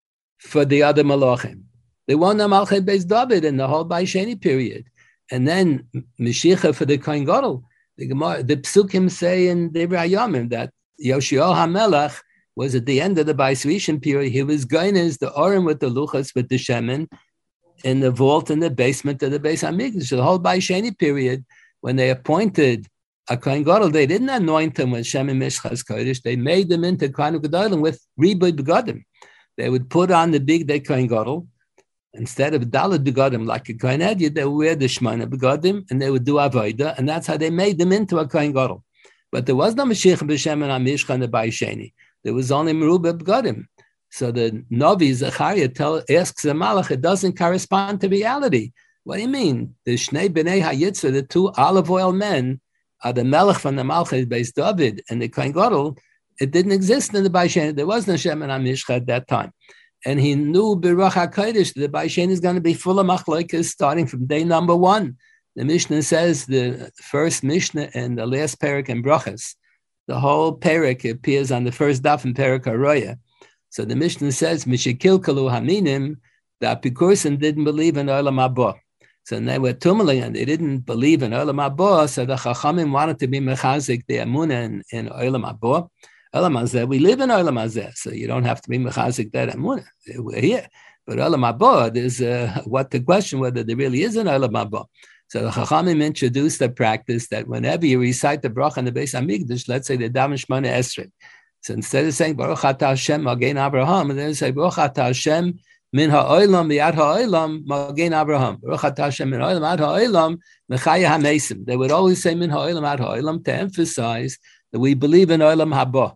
for the other Malachim. They won the Malchus Beis David in the whole Bayesheni period. And then Mashiach for the Kohen Gadol. The Psukim say in Divrei Hayamim that Yoshio HaMelech was at the end of the Bais Rishon period. He was going as the Orim with the Luchas, with the Shemen, in the vault in the basement of the Beis Hamikdash. The whole Bayesheni period, when they appointed a Kohen Gadol, they didn't anoint him with Shem and Mishchas Kodesh. They made them into Kohen Gadol with Ribud Begadim. They would put on the big day Kohen Gadol. Instead of Dalet Begadim, like a Kohen Hedyot, they would wear the Shemona Begadim, and they would do Avodah, and that's how they made them into a Kohen Gadol. But there was no Mashiach b'Shem and Amishcha in the Bayesheni. There was only Merubah Begadim. So the Navi Zechariah asks the Malach, it doesn't correspond to reality. What do you mean? The Shnei B'nei HaYitzar, the 2 olive oil men, are the Melech from the Malchus Beis David and the Kohen Gadol. It didn't exist in the Bayesheni. There was no Shem and Amishcha at that time. And he knew B'Ruach HaKodesh, the Bayesheni is going to be full of machlokes starting from day number 1. The Mishnah says, the first Mishnah and the last Perek in Brachas, the whole Perek appears on the first daf in Perek HaRoya. So the Mishnah says, Mishikilkalu Haminim, the Apikurim didn't believe in Olam Haba. So they were tumeling and they didn't believe in Olam Haba. So the Chachamim wanted to be mechazik the Amunah in Olam Haba. Olam Hazeh, we live in Olam Hazeh, so you don't have to be mechazik that Amunah. We're here. But Olam Haba, there's what the question whether there really is an Olam Haba. So the Chachamim introduced the practice that whenever you recite the bracha in the Beis Hamikdash, let's say the Daven Shmona Esrei. So instead of saying Baruch Atah Hashem Magen Abraham, and then say Baruch Atah Hashem Min Ha'olam V'Yad Ha'olam Magen Abraham. Baruch Atah Hashem Min Ha'olam Ad Ha'olam Mechaya HaMesim. They would always say Min Ha'olam Ad Ha'olam to emphasize that we believe in Olam Haba.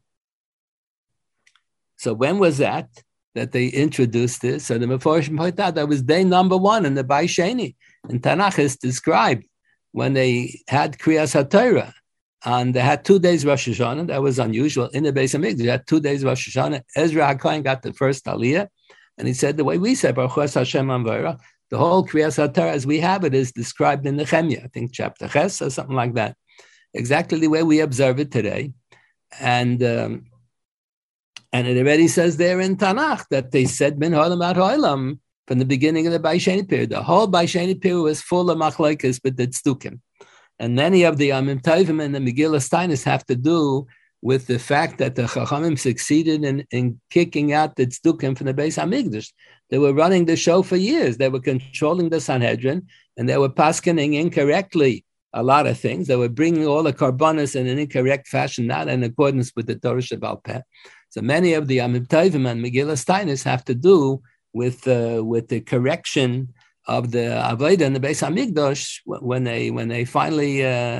So when was that they introduced this? So the Meforshim point out that was day number 1 in the Bayesheni. And Tanakh is described when they had Kriyas HaTorah. And they had 2 days Rosh Hashanah. That was unusual. In the Beis Hamikdash, they had 2 days Rosh Hashanah. Ezra HaKohen got the first Aliyah. And he said the way we said, Baruch Hashem Amvara, the whole Kriyas HaTorah as we have it is described in Nehemiah, I think chapter Ches or something like that. Exactly the way we observe it today. And it already says there in Tanakh that they said Min Ha'olam Ad Ha'olam from the beginning of the Baisheni period. The whole Baisheni period was full of machlokes, but the tzdukim. And many of the Amim Tovim and the Megillah Stainis have to do with the fact that the Chachamim succeeded in kicking out the tzdukim from the Beis Hamikdash. They were running the show for years. They were controlling the Sanhedrin, and they were paskening incorrectly a lot of things. They were bringing all the karbanos in an incorrect fashion, not in accordance with the Torah Shebal Peh. So many of the Amim Tovim and Megillah Stainis have to do with the correction of the Avodah in the Beis Hamikdash when they finally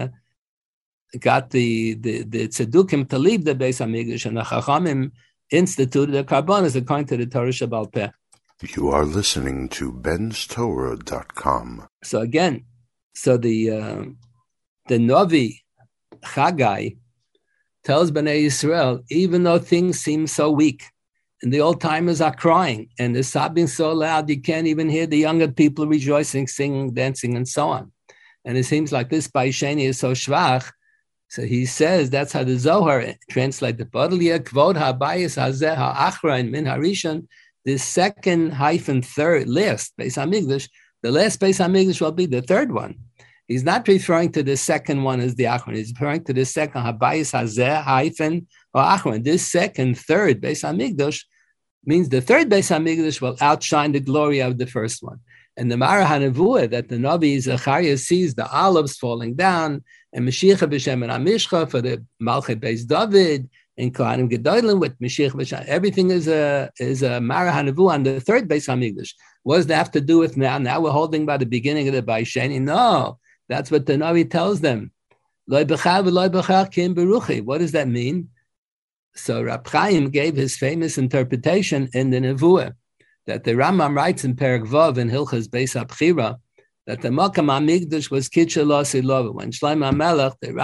got the Tzedukim to leave the Beis Hamikdash, and the Chachamim instituted the karbanos according to the Torah Shebal Peh. You are listening to benstorah.com. So again, the Novi Chagai tells Bnei Yisrael, even though things seem so weak, and the old timers are crying, and the sobbing so loud you can't even hear the younger people rejoicing, singing, dancing, and so on. And it seems like this Baisheni is so schwach. So he says that's how the Zohar translates the Bodlia Kvod HaBayis Hazeh HaAchrain Min Harishon. The second hyphen third last Beis Hamikdash, the last Beis Hamikdash will be the third one. He's not referring to the second one as the Achron. He's referring to the second Habayis Hazeh hyphen or Achron. This second, third Beis Hamikdash means the third Beis Hamikdash will outshine the glory of the first one. And the Mara HaNevuah that the Navi Zechariah sees the olives falling down and Mashiach b'Shem and Amishcha for the Malchet Beis David and Kohanim Gedolim with Mashiach b'Shem. Everything is a Mara HaNevuah on the third Beis Hamikdash. What does that have to do with now? Now we're holding by the beginning of the Baisheni. No, that's what the Navi tells them. Lo b'char v'lo b'char kim beruchi. What does that mean? So Rab Chaim gave his famous interpretation in the Nevuah that the Rambam writes in Perek Vav in Hilchas Beis HaBchira that the Makam HaMikdash was Kitcha Lo Silova. When Shlomo HaMelech, the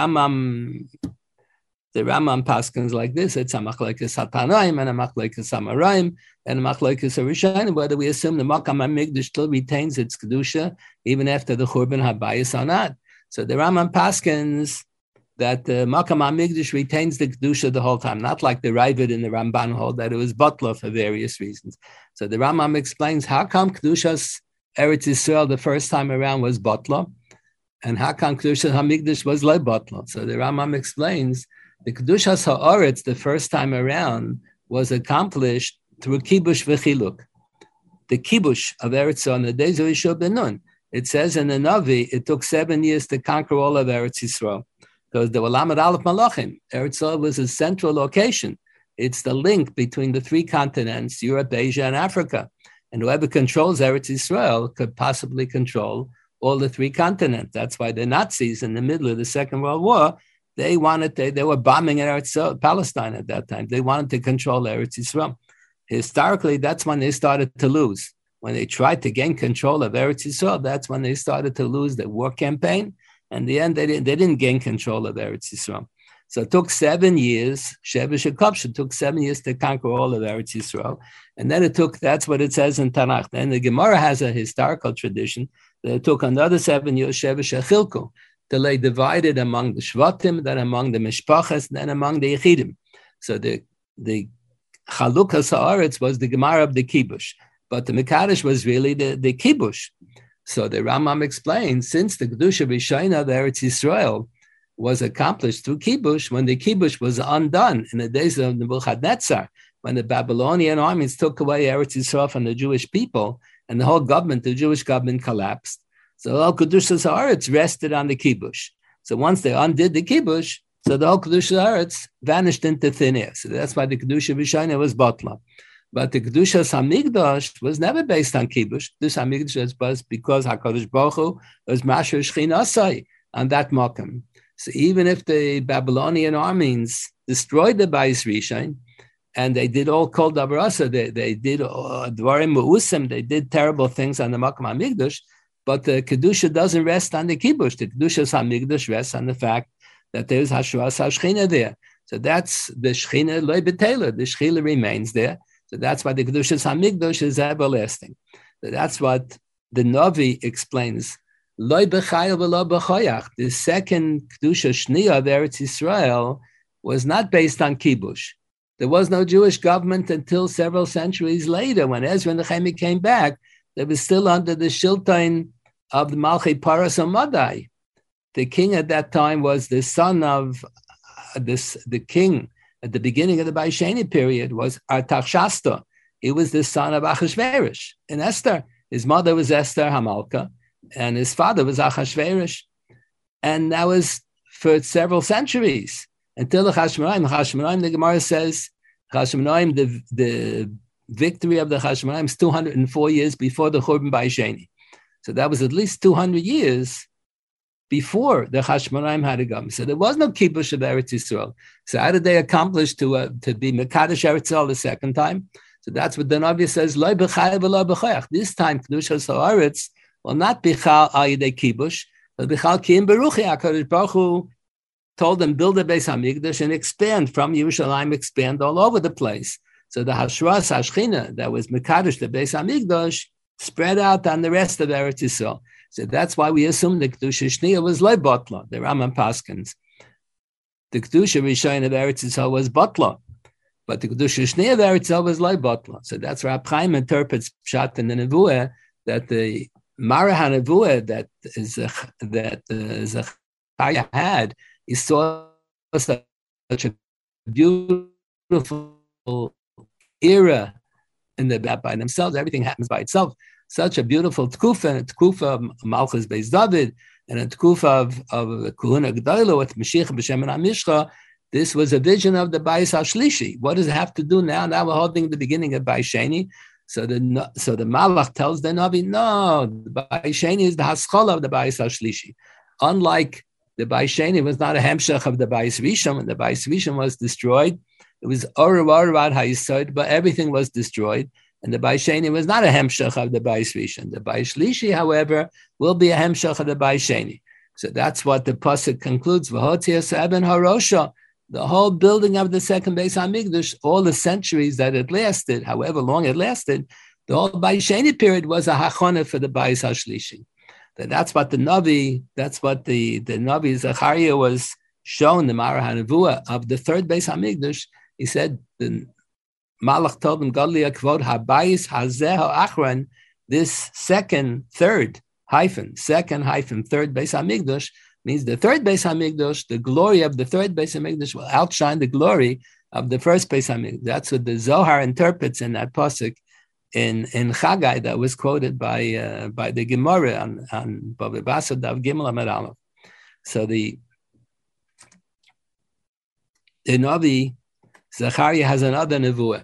Rambam paskins like this, it's a Machlokes HaTanoim and a Machlokes HaMaroim and a Machlokes HaRishonim, whether we assume the Makam HaMikdash still retains its Kedusha even after the Churban HaBayis or not. So the Rambam paskins that the Makam HaMikdash retains the Kedusha the whole time, not like the Ravid and the Ramban hold that it was Butler for various reasons. So the Rambam explains how come Kedushas Eretz Yisrael the first time around was Butler, and how come Kedushas HaMikdash was Le Butler. So the Rambam explains the Kedushas HaOretz the first time around was accomplished through Kibush V'chiluk. The Kibush of Eretz Yisrael on the days of Yeshua ben Nun. It says in the Navi, it took 7 years to conquer all of Eretz Yisrael. Because the Lamed Aleph Malachim, Eretz Yisrael was a central location. It's the link between the three continents, Europe, Asia, and Africa. And whoever controls Eretz Yisrael could possibly control all the three continents. That's why the Nazis in the middle of the Second World War, they were bombing Eretz Yisrael, Palestine at that time. They wanted to control Eretz Yisrael. Historically, that's when they started to lose. When they tried to gain control of Eretz Yisrael, that's when they started to lose the war campaign. And in the end, they didn't gain control of Eretz Yisrael. So it took 7 years, Shevish HaKopsh, took 7 years to conquer all of Eretz Yisrael. And then that's what it says in Tanakh. Then the Gemara has a historical tradition that it took another 7 years, Shevish HaChilku, till they divided among the Shvatim, then among the Mishpachas, then among the Yechidim. So the Chalukas HaAretz was the Gemara of the Kibush, but the Mekadesh was really the Kibush. So the Rambam explains, since the Kedusha B'Shaina of Eretz Yisrael was accomplished through Kibush, when the Kibush was undone in the days of Nebuchadnezzar, when the Babylonian armies took away Eretz Yisrael from the Jewish people, and the whole government, the Jewish government, collapsed. So all Kedushas Haaretz rested on the Kibush. So once they undid the Kibush, so the whole Kedushas Haaretz vanished into thin air. So that's why the Kedusha B'Shaina was Batla. But the Kedushas HaMikdash was never based on Kibush. This HaMikdash was because HaKadosh Baruch Hu was Masher Shechinasai on that Mokum. So even if the Babylonian armies destroyed the Bayis Rishon, and they did all Kol Davar Asa, they did Dvarim Mu'usim, they did terrible things on the Mokum HaMikdash, but the Kedusha doesn't rest on the Kibush. The Kedushas HaMikdash rests on the fact that there's Hashras HaShechina there. So that's the Shechina Lo Betela. The Shechina remains there. So that's why the Kedushas HaMikdash is everlasting. So that's what the Navi explains. Lo B'chayil v'lo b'choyach. The second Kedusha Shniya of Eretz Yisrael was not based on Kibush. There was no Jewish government until several centuries later. When Ezra and Nehemiah came back, they were still under the Shilton of the Malchi Paras Amadai. The king at that time was the son of the king at the beginning of the Baisheni period was Artaxshasta. He was the son of Achashverosh and Esther. His mother was Esther Hamalka, and his father was Achashverosh. And that was for several centuries until the Chashmonaim. Chashmonaim, the Gemara says, Chashmonaim, the victory of the Chashmonaim is 204 years before the Churban Baisheni. So that was at least 200 years before the Chashmonaim had a government. So there was no kibush of Eretz Yisrael. So how did they accomplish to be Mekadosh Eretz Yisrael the second time? So that's what the Navi says, Lo b'chayil v'lo b'choyach. This time, Kedushas Haaretz will not be chal al yidei kibush, but be chal ki im beruchi. HaKadosh Baruch Hu told them, build a Beis HaMikdash and expand from Yerushalayim, expand all over the place. So the Hashras HaShechina that was Mekadosh, the Beis HaMikdash, spread out on the rest of Eretz Yisrael. So that's why we assume the Kedusha Shniya was Lo Botla, the Rambam Paskins. The Kedusha Rishon of Eretz Yisrael was Botla, but the Kedusha Shniya of Eretz Yisrael was Lo Botla. So that's why Rab Chaim interprets Pshat in the Nevuah that the Mara HaNevuah that Zechariah had, he saw such a beautiful era in the by themselves. Everything happens by itself. Such a beautiful tkufa, of Malchus Beis David, and a tkufa of Kuhuna G'dayla with Mashiach B'Shem and Amishcha. This was a vision of the Bayis HaShlishi. What does it have to do now? Now we're holding the beginning of Bayis Sheni. So the Malach tells the Navi, no, the Bayis Sheni is the Haskalah of the Bayis HaShlishi. Unlike the Bayis Sheni was not a hemshech of the Bayis Rishon. When the Bayis Rishon was destroyed, it was Oravad HaYisod, but everything was destroyed. And the Bayis Sheni was not a hemshech of the Bayis Rishon. The Bayis Shlishi, however, will be a hemshech of the Bayis Sheni. So that's what the pasuk concludes. V'hotzias eben harosha. The whole building of the second Beis HaMikdash, all the centuries that it lasted, however long it lasted, the whole Bayis Sheni period was a hachonah for the Bayis HaShlishi. That's what the Navi Zechariah was shown, the Mara HaNevuah of the third Beis HaMikdash. He said, the Malach told him, Godli Akvod HaBayis Hazeh HaAchron, this second, third hyphen, third Beis HaMikdash, means the third Beis HaMikdash, the glory of the third Beis HaMikdash will outshine the glory of the first Beis HaMikdash. That's what the Zohar interprets in that pasuk in Chagai that was quoted by the Gemara on Bava Basra Dav Gimel Amud Aleph. So the Navi Zechariah has another nevuah.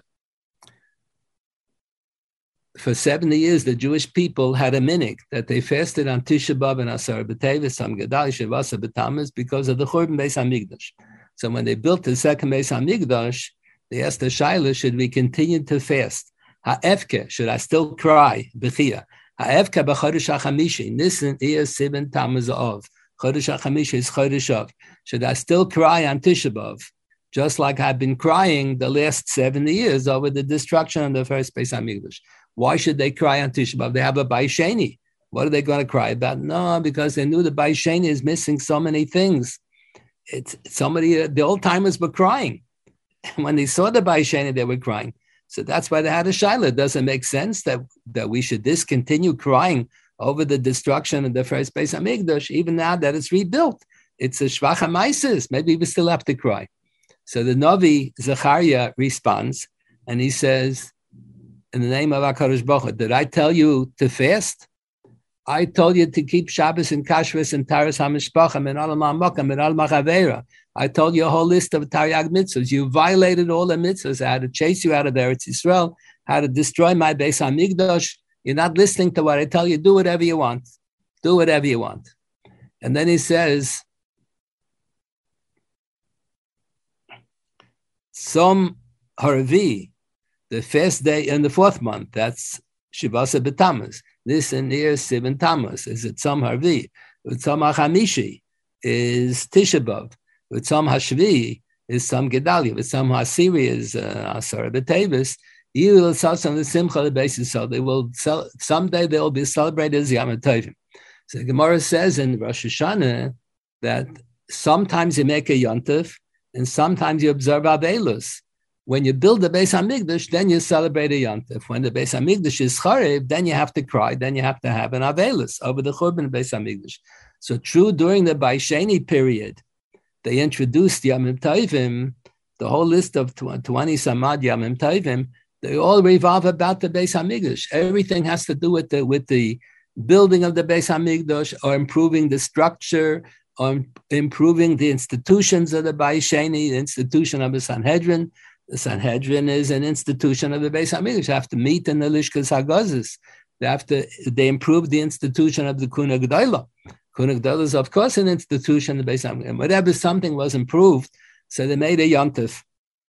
For 70 years, the Jewish people had a minhag that they fasted on Tisha B'Av and Asar B'Teves, Sam Gedali, Shavasa B'Tammuz, because of the Churban Beis HaMikdash. So when they built the second Beis HaMikdash, they asked the Shaila, should we continue to fast? Ha'efke, should I still cry? B'chia. Ha'efke b'chodesh ha'chamishi, Nisan Iyar Sivan Tammuz Av. Chodesh ha'chamishi is Chodesh Av. Should I still cry on Tisha B'Av? Just like I've been crying the last 70 years over the destruction of the first Beis HaMikdash. Why should they cry on Tisha B'Av? They have a Bayis Sheni. What are they going to cry about? No, because they knew the Bayis Sheni is missing so many things. The old timers were crying. When they saw the Bayis Sheni, they were crying. So that's why they had a shaila. Does it make sense that we should discontinue crying over the destruction of the first Beis HaMikdash, even now that it's rebuilt? It's a shvach hamaisis. Maybe we still have to cry. So the Navi Zechariah responds, and he says, in the name of HaKadosh Baruch Hu, did I tell you to fast? I told you to keep Shabbos and Kashrus and Taras HaMishpacha and Olam HaMokam and Olam HaChavera. I told you a whole list of Taryag mitzvahs. You violated all the mitzvahs. I had to chase you out of Eretz Yisrael, how to destroy my Beis HaMikdash. You're not listening to what I tell you. Do whatever you want. Do whatever you want. And then he says, Som Harvi, the first day in the fourth month, that's Shivasa B'Tammuz. This in here, Sivan Tammuz, is it Som Harvi. Tzom HaChamishi is Tisha B'Av. With some Hashvi is some Gedalia. With some Hasiri is Asara B'Tevis. You will sell some of the Simcha the basis. So they will sell someday. They will be celebrated as Yom Tovim. So the Gemara says in Rosh Hashanah that sometimes you make a Yontif and sometimes you observe Avelus. When you build the Beis Hamikdash, then you celebrate a Yontif. When the Beis Hamikdash is Charev, then you have to cry. Then you have to have an Avelus over the Churban Beis Hamikdash. So true, during the Baisheni period, they introduced Yamim Tovim, the whole list of 20 Samad Yamim Tovim. They all revolve about the Beis Hamikdash. Everything has to do with the building of the Beis Hamikdash, or improving the structure, or improving the institutions of the Baisheni, the institution of the Sanhedrin. The Sanhedrin is an institution of the Beis Hamikdash. They have to meet in the Lishkas Hagazis. They improve the institution of the Kuna G'dayla. Kuna G'dayla is, of course, an institution of the Beis Hamikdash. And whatever something was improved, so they made a Yontif.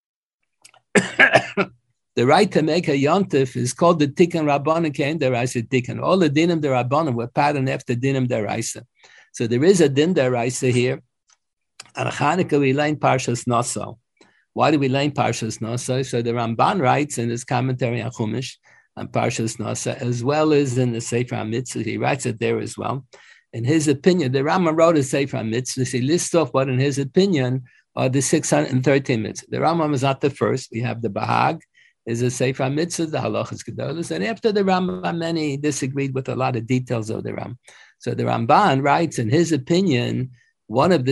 The right to make a Yontif is called the Tikkun Rabbanan Kein Deraisa Tikkun. All the Dinim Derabanan were patterned after Dinim Deraisa. So there is a Din Deraisa here. At Chanukah we learn Parshas Naso. Why do we learn Parshas Naso? So the Ramban writes in his commentary on Chumash on Parshas Naso, as well as in the Sefer HaMitzvah. He writes it there as well. In his opinion, the Rambam wrote a Sefer HaMitzvah. He lists off what, in his opinion, are the 613 mitzvahs. The Rambam is not the first. We have the Bahag, is a Sefer HaMitzvah, the Halachas Gedolos. And after the Rambam, many disagreed with a lot of details of the Rambam. So the Ramban writes, in his opinion, one of the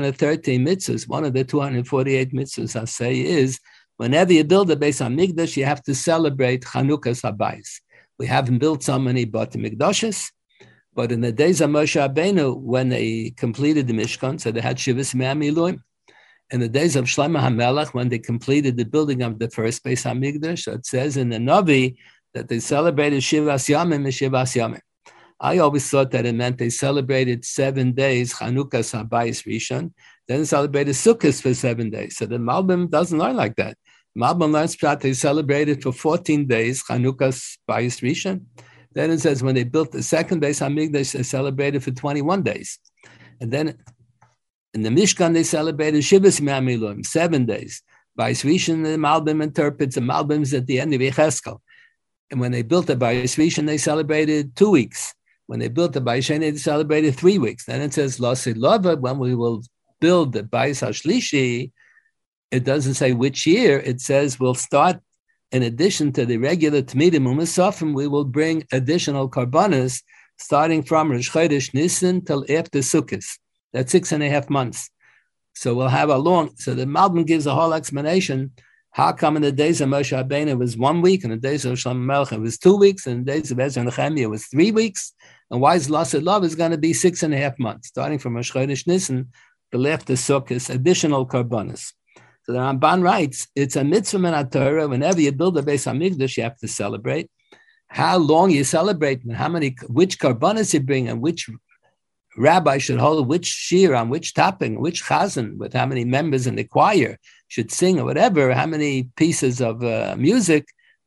613 mitzvahs, one of the 248 mitzvahs, I say, is whenever you build a Beis HaMikdash, you have to celebrate Chanukah's Habayis. We haven't built so many Beit HaMikdashes, but in the days of Moshe Rabbeinu, when they completed the Mishkan, so they had Shivas Mea Miluim. In the days of Shlomo HaMelech, when they completed the building of the first Beis HaMikdash, it says in the Navi that they celebrated Shivas Yamim and Shivas Yamim. I always thought that it meant they celebrated 7 days, Chanukah's Habayis Rishon, then celebrated Sukkot for 7 days. So the Malbim doesn't learn like that. Malbim learns that they celebrated for 14 days, Chanukah's Habayis Rishon. Then it says when they built the second Beis HaMikdash, they celebrated for 21 days. And then in the Mishkan, they celebrated Shivas Mea Miluim, 7 days. Bayis Rishon, the Malbim interprets, the Malbim is at the end of Yecheskel. And when they built the Bayis Rishon, they celebrated 2 weeks. When they built the Bayis Sheni, they celebrated 3 weeks. Then it says, Lasid Lava, when we will build the Bayis HaShlishi, it doesn't say which year. It says we'll start, in addition to the regular Tmidim Umasafim, we will bring additional Karbanas starting from Rosh Chodesh Nisan till after Sukkot. That's 6.5 months. So we'll have so the Malbim gives a whole explanation. How come in the days of Moshe Rabbeinu it was 1 week, and in the days of Shlomo Melech it was 2 weeks, and in the days of Ezra and Nehemiah it was 3 weeks? And why is Lasid Love is going to be 6.5 months, starting from Rosh Chodesh Nisan till after Sukkot, additional Karbanas. So the Ramban writes, it's a mitzvah min Torah. Whenever you build a Beis HaMikdash, you have to celebrate. How long you celebrate, and which Karbanas you bring, and which rabbi should hold which shir on which topping, which chazan, with how many members in the choir should sing or whatever, how many pieces of music.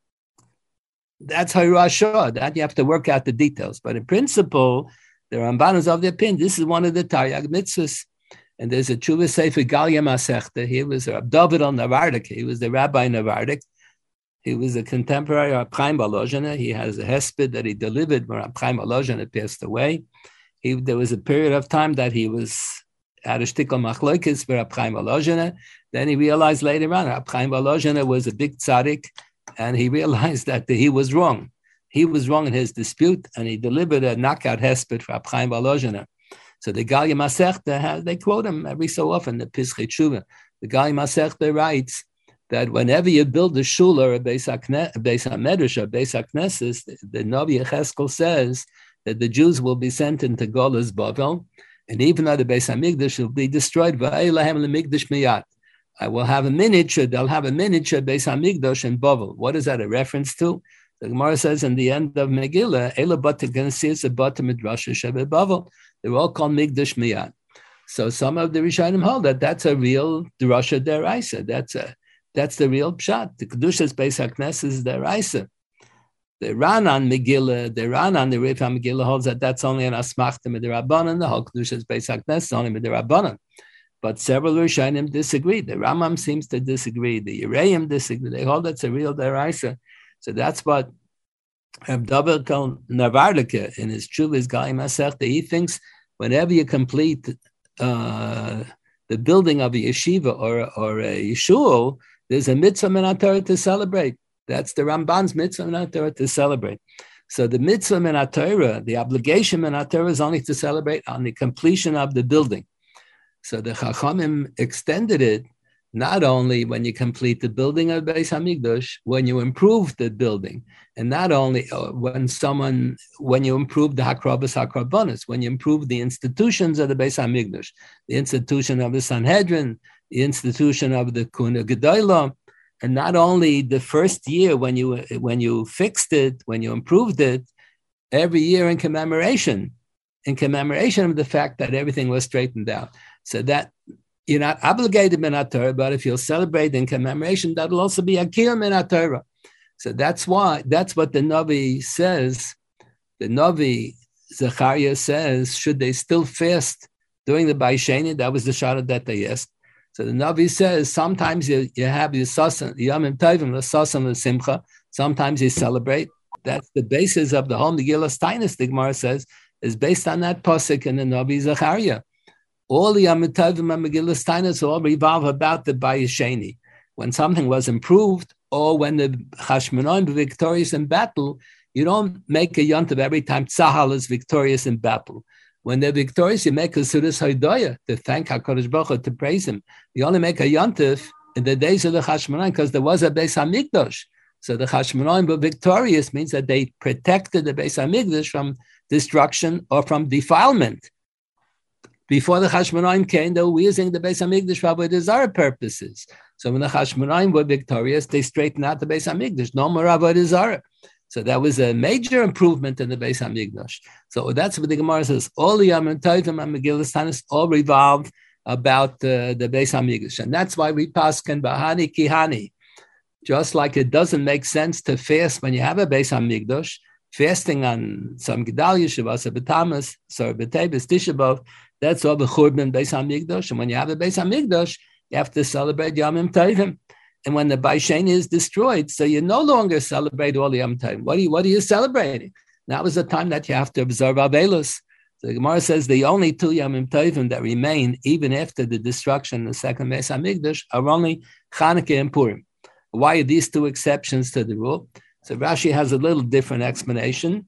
That's Hayrah Shah. That you have to work out the details. But in principle, the Ramban is of the opinion this is one of the Taryag mitzvahs. And there's a Tshuva Sefer Galia Masechta. He was Rab David al Navardik. He was the Rabbi Navardik. He was a contemporary of Rab Chaim Volozhiner. He has a hesped that he delivered when Rab Chaim Volozhiner passed away. There was a period of time that he was at a shtickle machlokes for Rab Chaim Volozhiner. Then he realized later on Rab Chaim Volozhiner was a big tzaddik, and he realized that he was wrong. He was wrong in his dispute, and he delivered a knockout hesped for Rab Chaim Volozhiner. So the Galia Masechta, they quote him every so often, the Pischei Tshuva. The Galia Masechta writes that whenever you build a shul or a Beis HaMedrash or Beis HaKnesses, the Navi Yecheskel says that the Jews will be sent into Golas Bavel, and even though the Beis HaMikdash will be destroyed, I will have a miniature, they'll have a miniature Beis HaMikdash in Bavel. What is that a reference to? The Gemara says in the end of Megillah, Ela Bata Gansis, a Bata Midrasha Shebe Bavel. They're all called Migdash Miyad. So some of the Rishonim hold that that's a real Drasha Deraisa. That's the real Pshat. The Kedushas Beis HaKnesses is Deraisa. The Ranan Megillah, the Rif HaMegillah holds that that's only an Asmachta Midrabanan. The whole Kedushas Beis HaKnesses is only Midrabanan. But several Rishonim disagree. The Rambam seems to disagree. The Yereim disagree. They hold that's a real deraisa. So that's what Reb Dover called Navardike in his Chuvas Gai Masechta. He thinks whenever you complete the building of a yeshiva or a yeshul, there's a mitzvah min Torah to celebrate. That's the Ramban's mitzvah min Torah to celebrate. So the mitzvah min Torah, the obligation min Torah is only to celebrate on the completion of the building. So the Chachamim extended it not only when you complete the building of Beis Hamikdash, when you improve the building, and not only when you improve the Hakrabas Hakrabanas, when you improve the institutions of the Beis Hamikdash, the institution of the Sanhedrin, the institution of the Kuna Gedolah, and not only the first year when you fixed it, when you improved it, every year in commemoration of the fact that everything was straightened out. So that you're not obligated min Torah, but if you'll celebrate in commemoration, that'll also be a kiyum min Torah. So that's what the Navi says. The Navi Zechariah says, should they still fast during the Baisheni? That was the shara that they asked. So the Navi says sometimes you have your sasan, Yamim Tovim, the sasan, the simcha. Sometimes you celebrate. That's the basis of the whole Megillah Tainus. The Gemara says is based on that pasuk in the Navi Zechariah. All the Yamim Tovim and Megillah Tainus all revolve about the Baisheni. When something was improved, or when the Hashmonaim were victorious in battle, you don't make a yontiv every time Tzahal is victorious in battle. When they're victorious, you make a Sudas Haidoya to thank HaKadosh Baruch Hu, to praise him. You only make a yontiv in the days of the Hashmonaim because there was a Beis Hamikdash. So the Hashmonaim were victorious means that they protected the Beis Hamikdash from destruction or from defilement. Before the Hashmonaim came, they were using the Beis Hamikdash for Avodah Zarah purposes. So when the Hashmonaim were victorious, they straightened out the Beis Hamikdash. No more Avodah Zarah. So that was a major improvement in the Beis Hamikdash. So that's what the Gemara says. All the Yamim Tovim and Megillah Tainus all revolve about the Beis Hamikdash. And that's why we paskin Bahani Kihani. Just like it doesn't make sense to fast when you have a Beis Hamikdash, fasting on some Gedalia, Shavasa B'Tamas, Sar B'Tevis, Tisha B'Av, that's all the Churban Beis Hamikdash. And when you have a Beis Hamikdash, you have to celebrate Yamim Tovim. And when the Baisheni is destroyed, so you no longer celebrate all the Yom Tovim. What are you celebrating? That was the time that you have to observe Avelos. So the Gemara says the only two Yom Tovim that remain, even after the destruction of the second Beis Hamikdash, are only Chanukah and Purim. Why are these two exceptions to the rule? So Rashi has a little different explanation.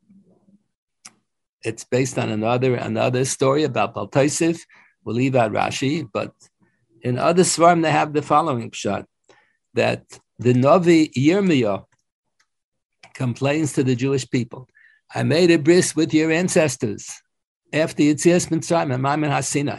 It's based on another story about Baltaisif. We'll leave out Rashi, but in other Svarim they have the following pshat, that the Navi Yirmiyah complains to the Jewish people, I made a bris with your ancestors after Yetzias Mitzrayim and Maimon HaSinai.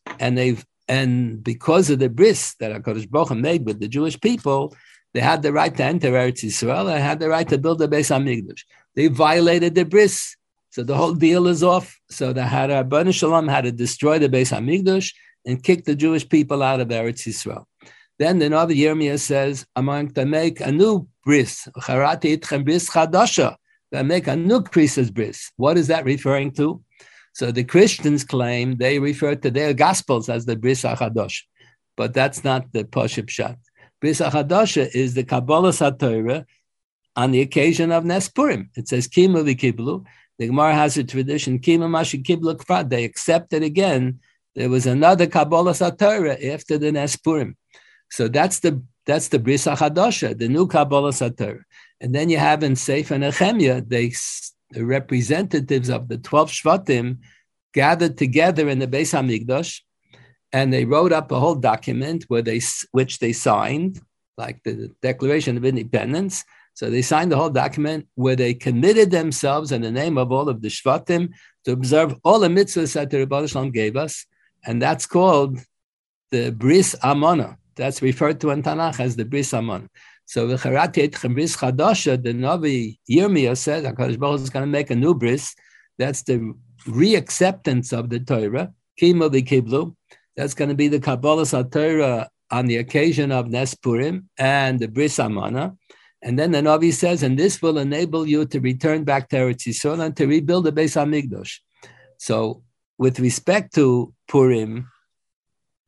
And because of the bris that HaKadosh Baruch Hu made with the Jewish people, they had the right to enter Eretz Yisrael and had the right to build the Beis Hamikdash. They violated the bris, so the whole deal is off. So the Rabbeinu Shalom had to destroy the Beis Hamikdash and kick the Jewish people out of Eretz Yisrael. Then the Navi Yirmiyah says, I'm going to make a new bris. Charati itchem bris chadasha. I make a new Chris's bris. What is that referring to? So the Christians claim they refer to their gospels as the bris hachadosh, but that's not the Pashup Pshat. Bris hachadosh is the Kabbalah HaTorah on the occasion of Nes Purim. It says Kimu v'kiblu. The Gemara has a tradition, Kimu mashi kiblu kfad. They accepted again. There was another Kabbalah HaTorah after the Nes Purim. So that's the Bris HaChadasha, the new Kabbalah HaTorah. And then you have in Sefer Nehemiah, the representatives of the 12 Shvatim gathered together in the Beis Hamikdash, and they wrote up a whole document which they signed, like the Declaration of Independence. So they signed the whole document where they committed themselves in the name of all of the Shvatim to observe all the mitzvahs that the Rebbe Shalom gave us, and that's called the Bris Amana. That's referred to in Tanakh as the Bris Amana. So the Charati Etchem Bris Chadasha, the Navi Yirmiyah says HaKadosh Baruch Hu is going to make a new bris. That's the reacceptance of the Torah. Kimu v'kiblu. That's going to be the Kabbalah HaTorah on the occasion of Nes Purim and the Bris Amana. And then the Navi says, and this will enable you to return back to Eretz Yisrael and to rebuild the Beis Hamikdash. So with respect to Purim,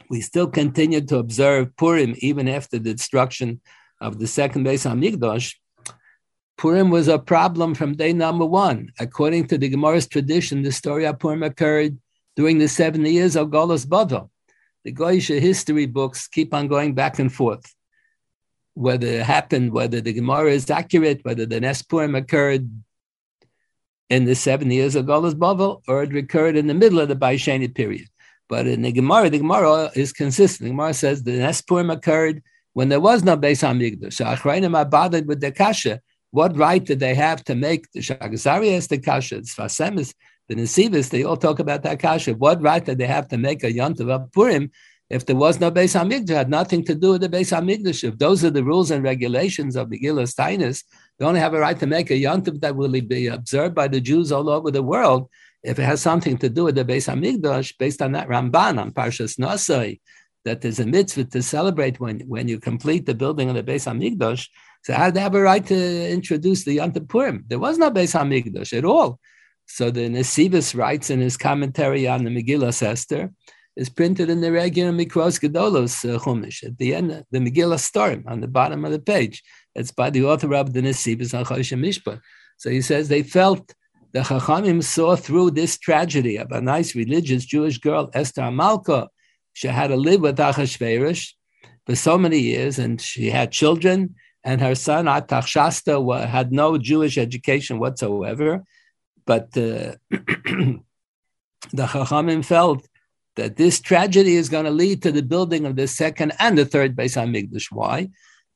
we still continued to observe Purim even after the destruction of the second Beis HaMikdash. Purim was a problem from day number one. According to the Gemara's tradition, the story of Purim occurred during the 70 years of Golus Bavel. The Goyish history books keep on going back and forth. Whether it happened, whether the Gemara is accurate, whether the Nes Purim occurred in the 70 years of Golus Bavel, or it occurred in the middle of the Baisheni period. But in the Gemara is consistent. The Gemara says the Nes Purim occurred when there was no Beis HaMikdash. So Achrayim are bothered with the kasha. What right did they have to make the Shagazarias the kasha? The Sfasemis, the Nesivos, they all talk about that kasha. What right did they have to make a Yontav of Purim if there was no Beis HaMikdash? It had nothing to do with the Beis HaMikdash. If those are the rules and regulations of the Megillas Tainis, they only have a right to make a Yontav that will be observed by the Jews all over the world. If it has something to do with the Beis HaMikdash, based on that Ramban, on Parshas Nosai, that there's a mitzvah to celebrate when you complete the building of the Beis HaMikdash, so how do they have a right to introduce the Yontav Purim? There was no Beis HaMikdash at all. So the Nesivos writes in his commentary on the Megillah Esther, is printed in the regular Mikros Gedolos Chumash at the end, the Megillah Storm on the bottom of the page. It's by the author of the Nesivos on Chodesh Mishpat. So he says they felt the Chachamim saw through this tragedy of a nice religious Jewish girl, Esther Amalka. She had to live with Achashverosh for so many years, and she had children, and her son Artaxerxes had no Jewish education whatsoever. But the Chachamim felt that this tragedy is going to lead to the building of the second and the third Beis HaMikdash. Why?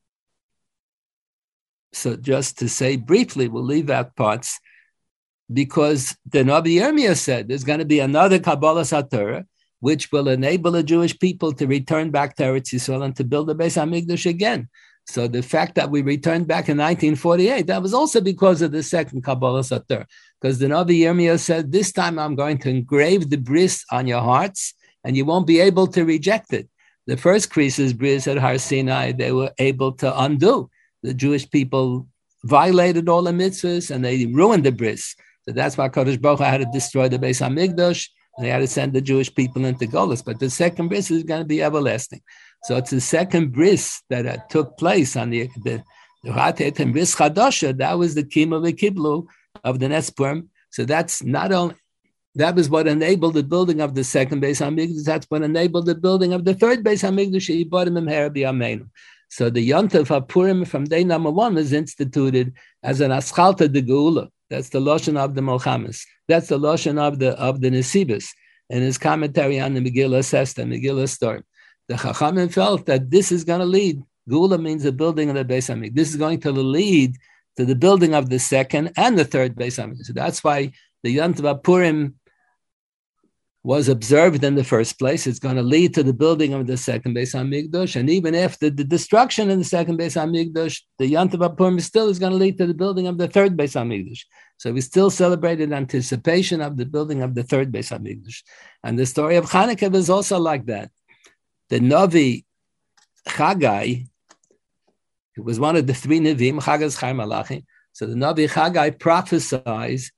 So just to say briefly, we'll leave out parts, because the Navi Yirmiyah said there's going to be another Kabbalah Satorah, which will enable the Jewish people to return back to Eretz Yisrael and to build the Beis HaMikdash again. So the fact that we returned back in 1948, that was also because of the second Kabbalah Satorah, because the Navi Yirmiyah said, this time I'm going to engrave the bris on your hearts, and you won't be able to reject it. The first Krisis bris at Har Sinai, they were able to undo. The Jewish people violated all the mitzvahs, and they ruined the bris. So that's why Kodesh Baruch Hu had to destroy the Beis HaMikdash, and they had to send the Jewish people into Golus. But the second bris is going to be everlasting. So it's the second bris that took place on the Ratet and Bris Chadasha. That was the Kima V'Kiblu of the Nes Purim. So that's not only, that was what enabled the building of the second Beis HaMikdash. That's what enabled the building of the third Beis HaMikdash. Yibodim Imher B'Yameinu. So the Yontav HaPurim from day number one was instituted as an Aschalta de Geula. That's the Lashon of the Melchamis. That's the Lashon of the Nesivos. In his commentary on the Megillah Sesta, Megillah Storm, the Chachamim felt that this is going to lead. Geula means the building of the Beis HaMikdash. This is going to lead to the building of the second and the third Beis HaMikdash. So that's why the Yontav HaPurim was observed in the first place. It's going to lead to the building of the second Beis HaMikdash. And even after the destruction of the second Beis HaMikdash, the Yontav HaPurim still is going to lead to the building of the third Beis HaMikdash. So we still celebrate in anticipation of the building of the third Beis HaMikdash. And the story of Hanukkah is also like that. The Navi Chagai, who was one of the three Nevi'im, Chagai Chaim Malachi. So the Navi Chagai prophesies,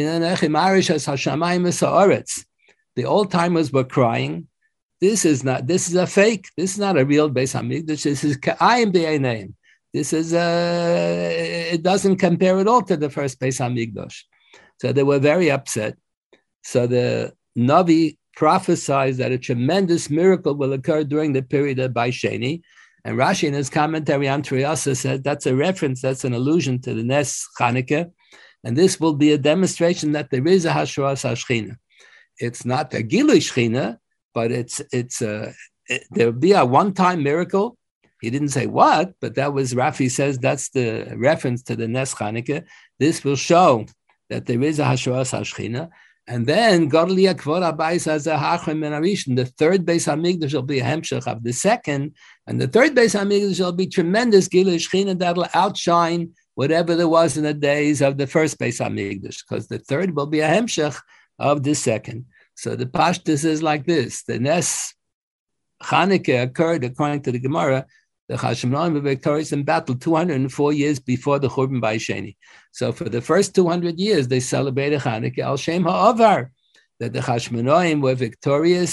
the old timers were crying, this is a fake, this is not a real Beis HaMikdash, this is Ka'ayim B'Einayim. This is it doesn't compare at all to the first Beis HaMikdash. So they were very upset. So the Navi prophesies that a tremendous miracle will occur during the period of Baisheni. And Rashi in his commentary on Triyasa said that's a reference, that's an allusion to the Nes Chanukah. And this will be a demonstration that there is a Hashras HaShechina. It's not a Gilui Shechina, but there will be a one-time miracle. He didn't say what, but that was, Rafi says, that's the reference to the Nes Chanukah. This will show that there is a Hashras HaShechina. And then, Godlia Kvod Abayis as a Hachrim and Arishan, the third Beis HaMikdash will be a Hemshech of the second, and the third Beis HaMikdash will be tremendous Gilui Shechina that'll outshine whatever there was in the days of the first Beis HaMikdash, because the third will be a Hemshech of the second. So the Pashtus is like this. The Nes Chanukah occurred, according to the Gemara, the Hashmonaim were victorious in battle 204 years before the Churban Baisheni. So for the first 200 years, they celebrated Chanukah al Shem Ha'avar, that the Hashmonaim were victorious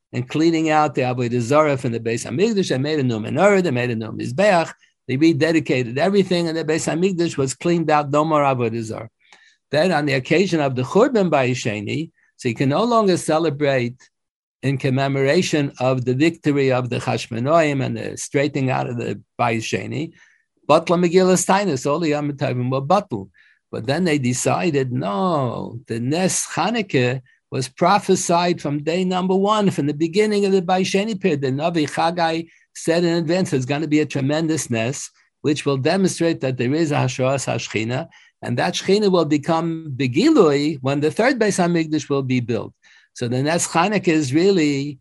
and cleaning out the Avodah Zarah from the Beis Hamikdash. They made a new menorah, they made a new Mizbeach, they rededicated everything, and the Beis Hamikdash was cleaned out, no more Avodah Zarah. Then on the occasion of the Churban Bayis Sheni, so you can no longer celebrate in commemoration of the victory of the Chashmonaim and the straightening out of the Bayis Sheni, Batla Megillas Tainus, all the Yom Tovim were batul. But then they decided, no, the Nes Chanukah was prophesied from day number one, from the beginning of the Bayis Sheni period. The Navi Chagai said in advance there's going to be a tremendous Nes, which will demonstrate that there is a Hashras HaShechina, and that Shechina will become Begilui when the third Beis HaMikdash will be built. So the Nes Chanukah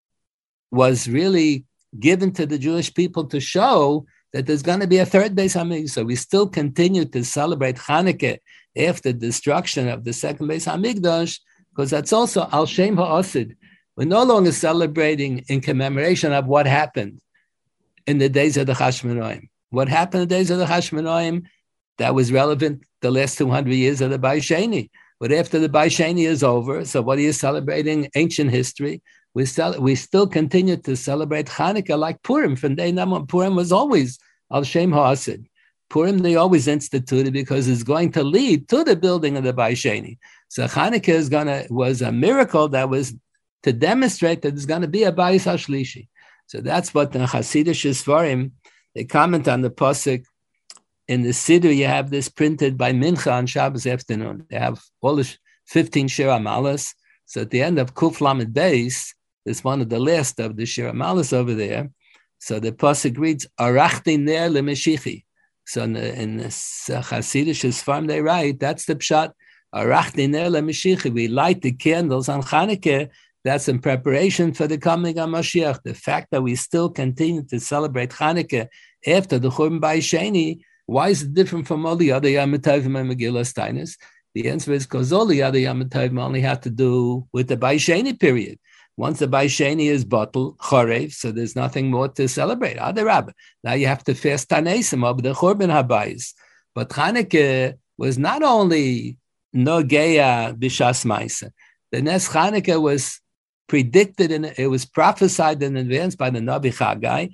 was really given to the Jewish people to show that there's going to be a third Beis HaMikdash. So we still continue to celebrate Chanukah after the destruction of the second Beis HaMikdash, because that's also Al Shem HaOsid. We're no longer celebrating in commemoration of what happened in the days of the Chashmonaim. What happened in the days of the Chashmonaim, that was relevant the last 200 years of the Bayis Sheni. But after the Bayis Sheni is over, so what are you celebrating? Ancient history. We still continue to celebrate Chanukah like Purim. From day number one, Purim was always Al Shem HaAsid. Purim they always instituted because it's going to lead to the building of the Bayis Sheni. So Chanukah was a miracle that was to demonstrate that there's going to be a Bayis HaShlishi. So that's what the Hasidic Sfarim, they comment on the pasuk. In the Siddur, you have this printed by Mincha on Shabbos afternoon. They have all the 15 Shir Amalas. So at the end of Kuf Lamed Beis, it's one of the last of the Shir Amalas over there. So the pasuk reads, Arachti ner leMeshichi. So in the Hasidic farm, they write, that's the pshat, Arachti ner leMeshichi. We light the candles on Chanukah. That's in preparation for the coming of Mashiach. The fact that we still continue to celebrate Chanukah after the Churban Bayis Sheni, why is it different from all the other Yom Tovim and Megillas Tainus? The answer is because all the other Yom Tovim only have to do with the Bayis Sheni period. Once the Bayis Sheni is bottled, Chorev, so there's nothing more to celebrate. Adarabah. Now you have to fast Tanesim of the Churban HaBayis. But Chanukah was not only Nogeya B'Shas Maisa. The Nes Chanukah was predicted, and it was prophesied in advance by the Navi Chagai.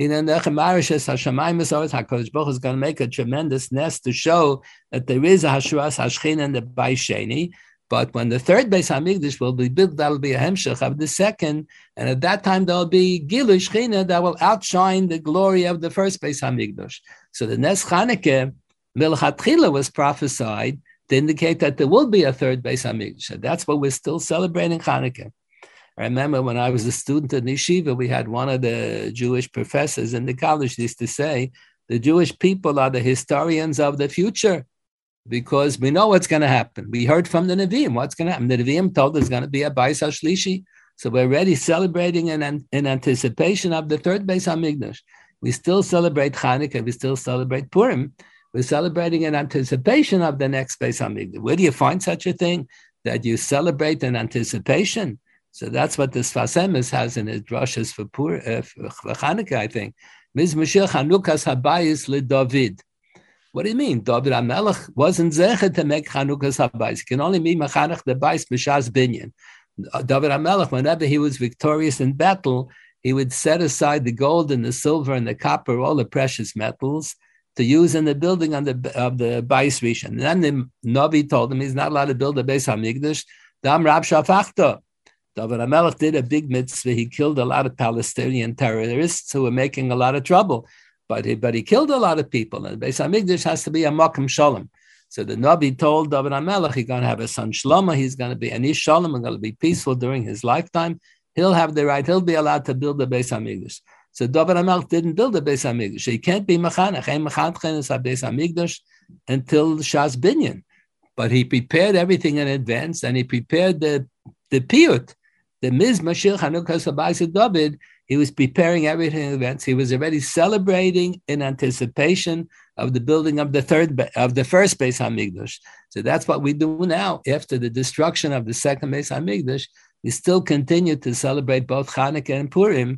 HaKadosh Baruch Hu is going to make a tremendous nest to show that there is a Hashras HaShechina in the Bayis Sheni. But when the third Beis HaMikdash will be built, that'll be a hemshech of the second. And at that time, there'll be Gilu Shechina that will outshine the glory of the first Beis HaMikdash. So the Nes Chanukah, Milchatchila, was prophesied to indicate that there will be a third Beis HaMikdash. So that's what we're still celebrating Chanukah. I remember when I was a student in Yeshiva, we had one of the Jewish professors in the college used to say, the Jewish people are the historians of the future because we know what's going to happen. We heard from the Nevi'im what's going to happen. The Nevi'im told there's going to be a Bayis HaShlishi. So we're already celebrating in anticipation of the third Beis HaMikdash. We still celebrate Chanukah. We still celebrate Purim. We're celebrating in anticipation of the next Beis HaMikdash. Where do you find such a thing that you celebrate in anticipation? So that's what the Sfas Emes has in his drushes for Chanukah, I think. Mizmashir Chanukas Habayis LeDavid. What do you mean? David HaMelech wasn't zecher to make Chanukas Habayis. He can only be Mechanech the Bayis B'Shas Binyan. David HaMelech, whenever he was victorious in battle, he would set aside the gold and the silver and the copper, all the precious metals, to use in the building of the Bayis Rishon. And then the Navi told him he's not allowed to build a Beis HaMikdash. Dam Rab Shafachta. David HaMelech did a big mitzvah. He killed a lot of Palestinian terrorists who were making a lot of trouble. But he killed a lot of people. And Beis HaMikdash has to be a Makom Shalom. So the Navi told David HaMelech he's going to have a son Shlomo. He's going to be an Ish Shalom. He's going to be peaceful during his lifetime. He'll have the right. He'll be allowed to build the Beis HaMikdash. So David HaMelech didn't build the Beis HaMikdash. He can't be Mechanech. Ein Mechanech is a Beis HaMikdash until Shas Binyan. But he prepared everything in advance, and he prepared the piyut. The Mizmashir Chanukas Habayis David, he was preparing everything in advance. He was already celebrating in anticipation of the building of the first Beis HaMikdash. So that's what we do now. After the destruction of the second Beis HaMikdash, we still continue to celebrate both Chanukah and Purim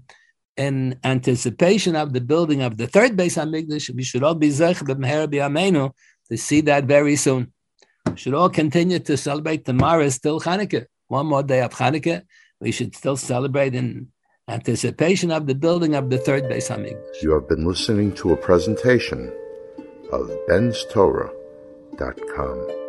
in anticipation of the building of the third Beis HaMikdash. We should all be zecher b'mehera b'yameinu to see that very soon. We should all continue to celebrate tomorrow, still Chanukah. One more day of Chanukah. we should still celebrate in anticipation of the building of the third Beis Hamikdash. You have been listening to a presentation of benstorah.com.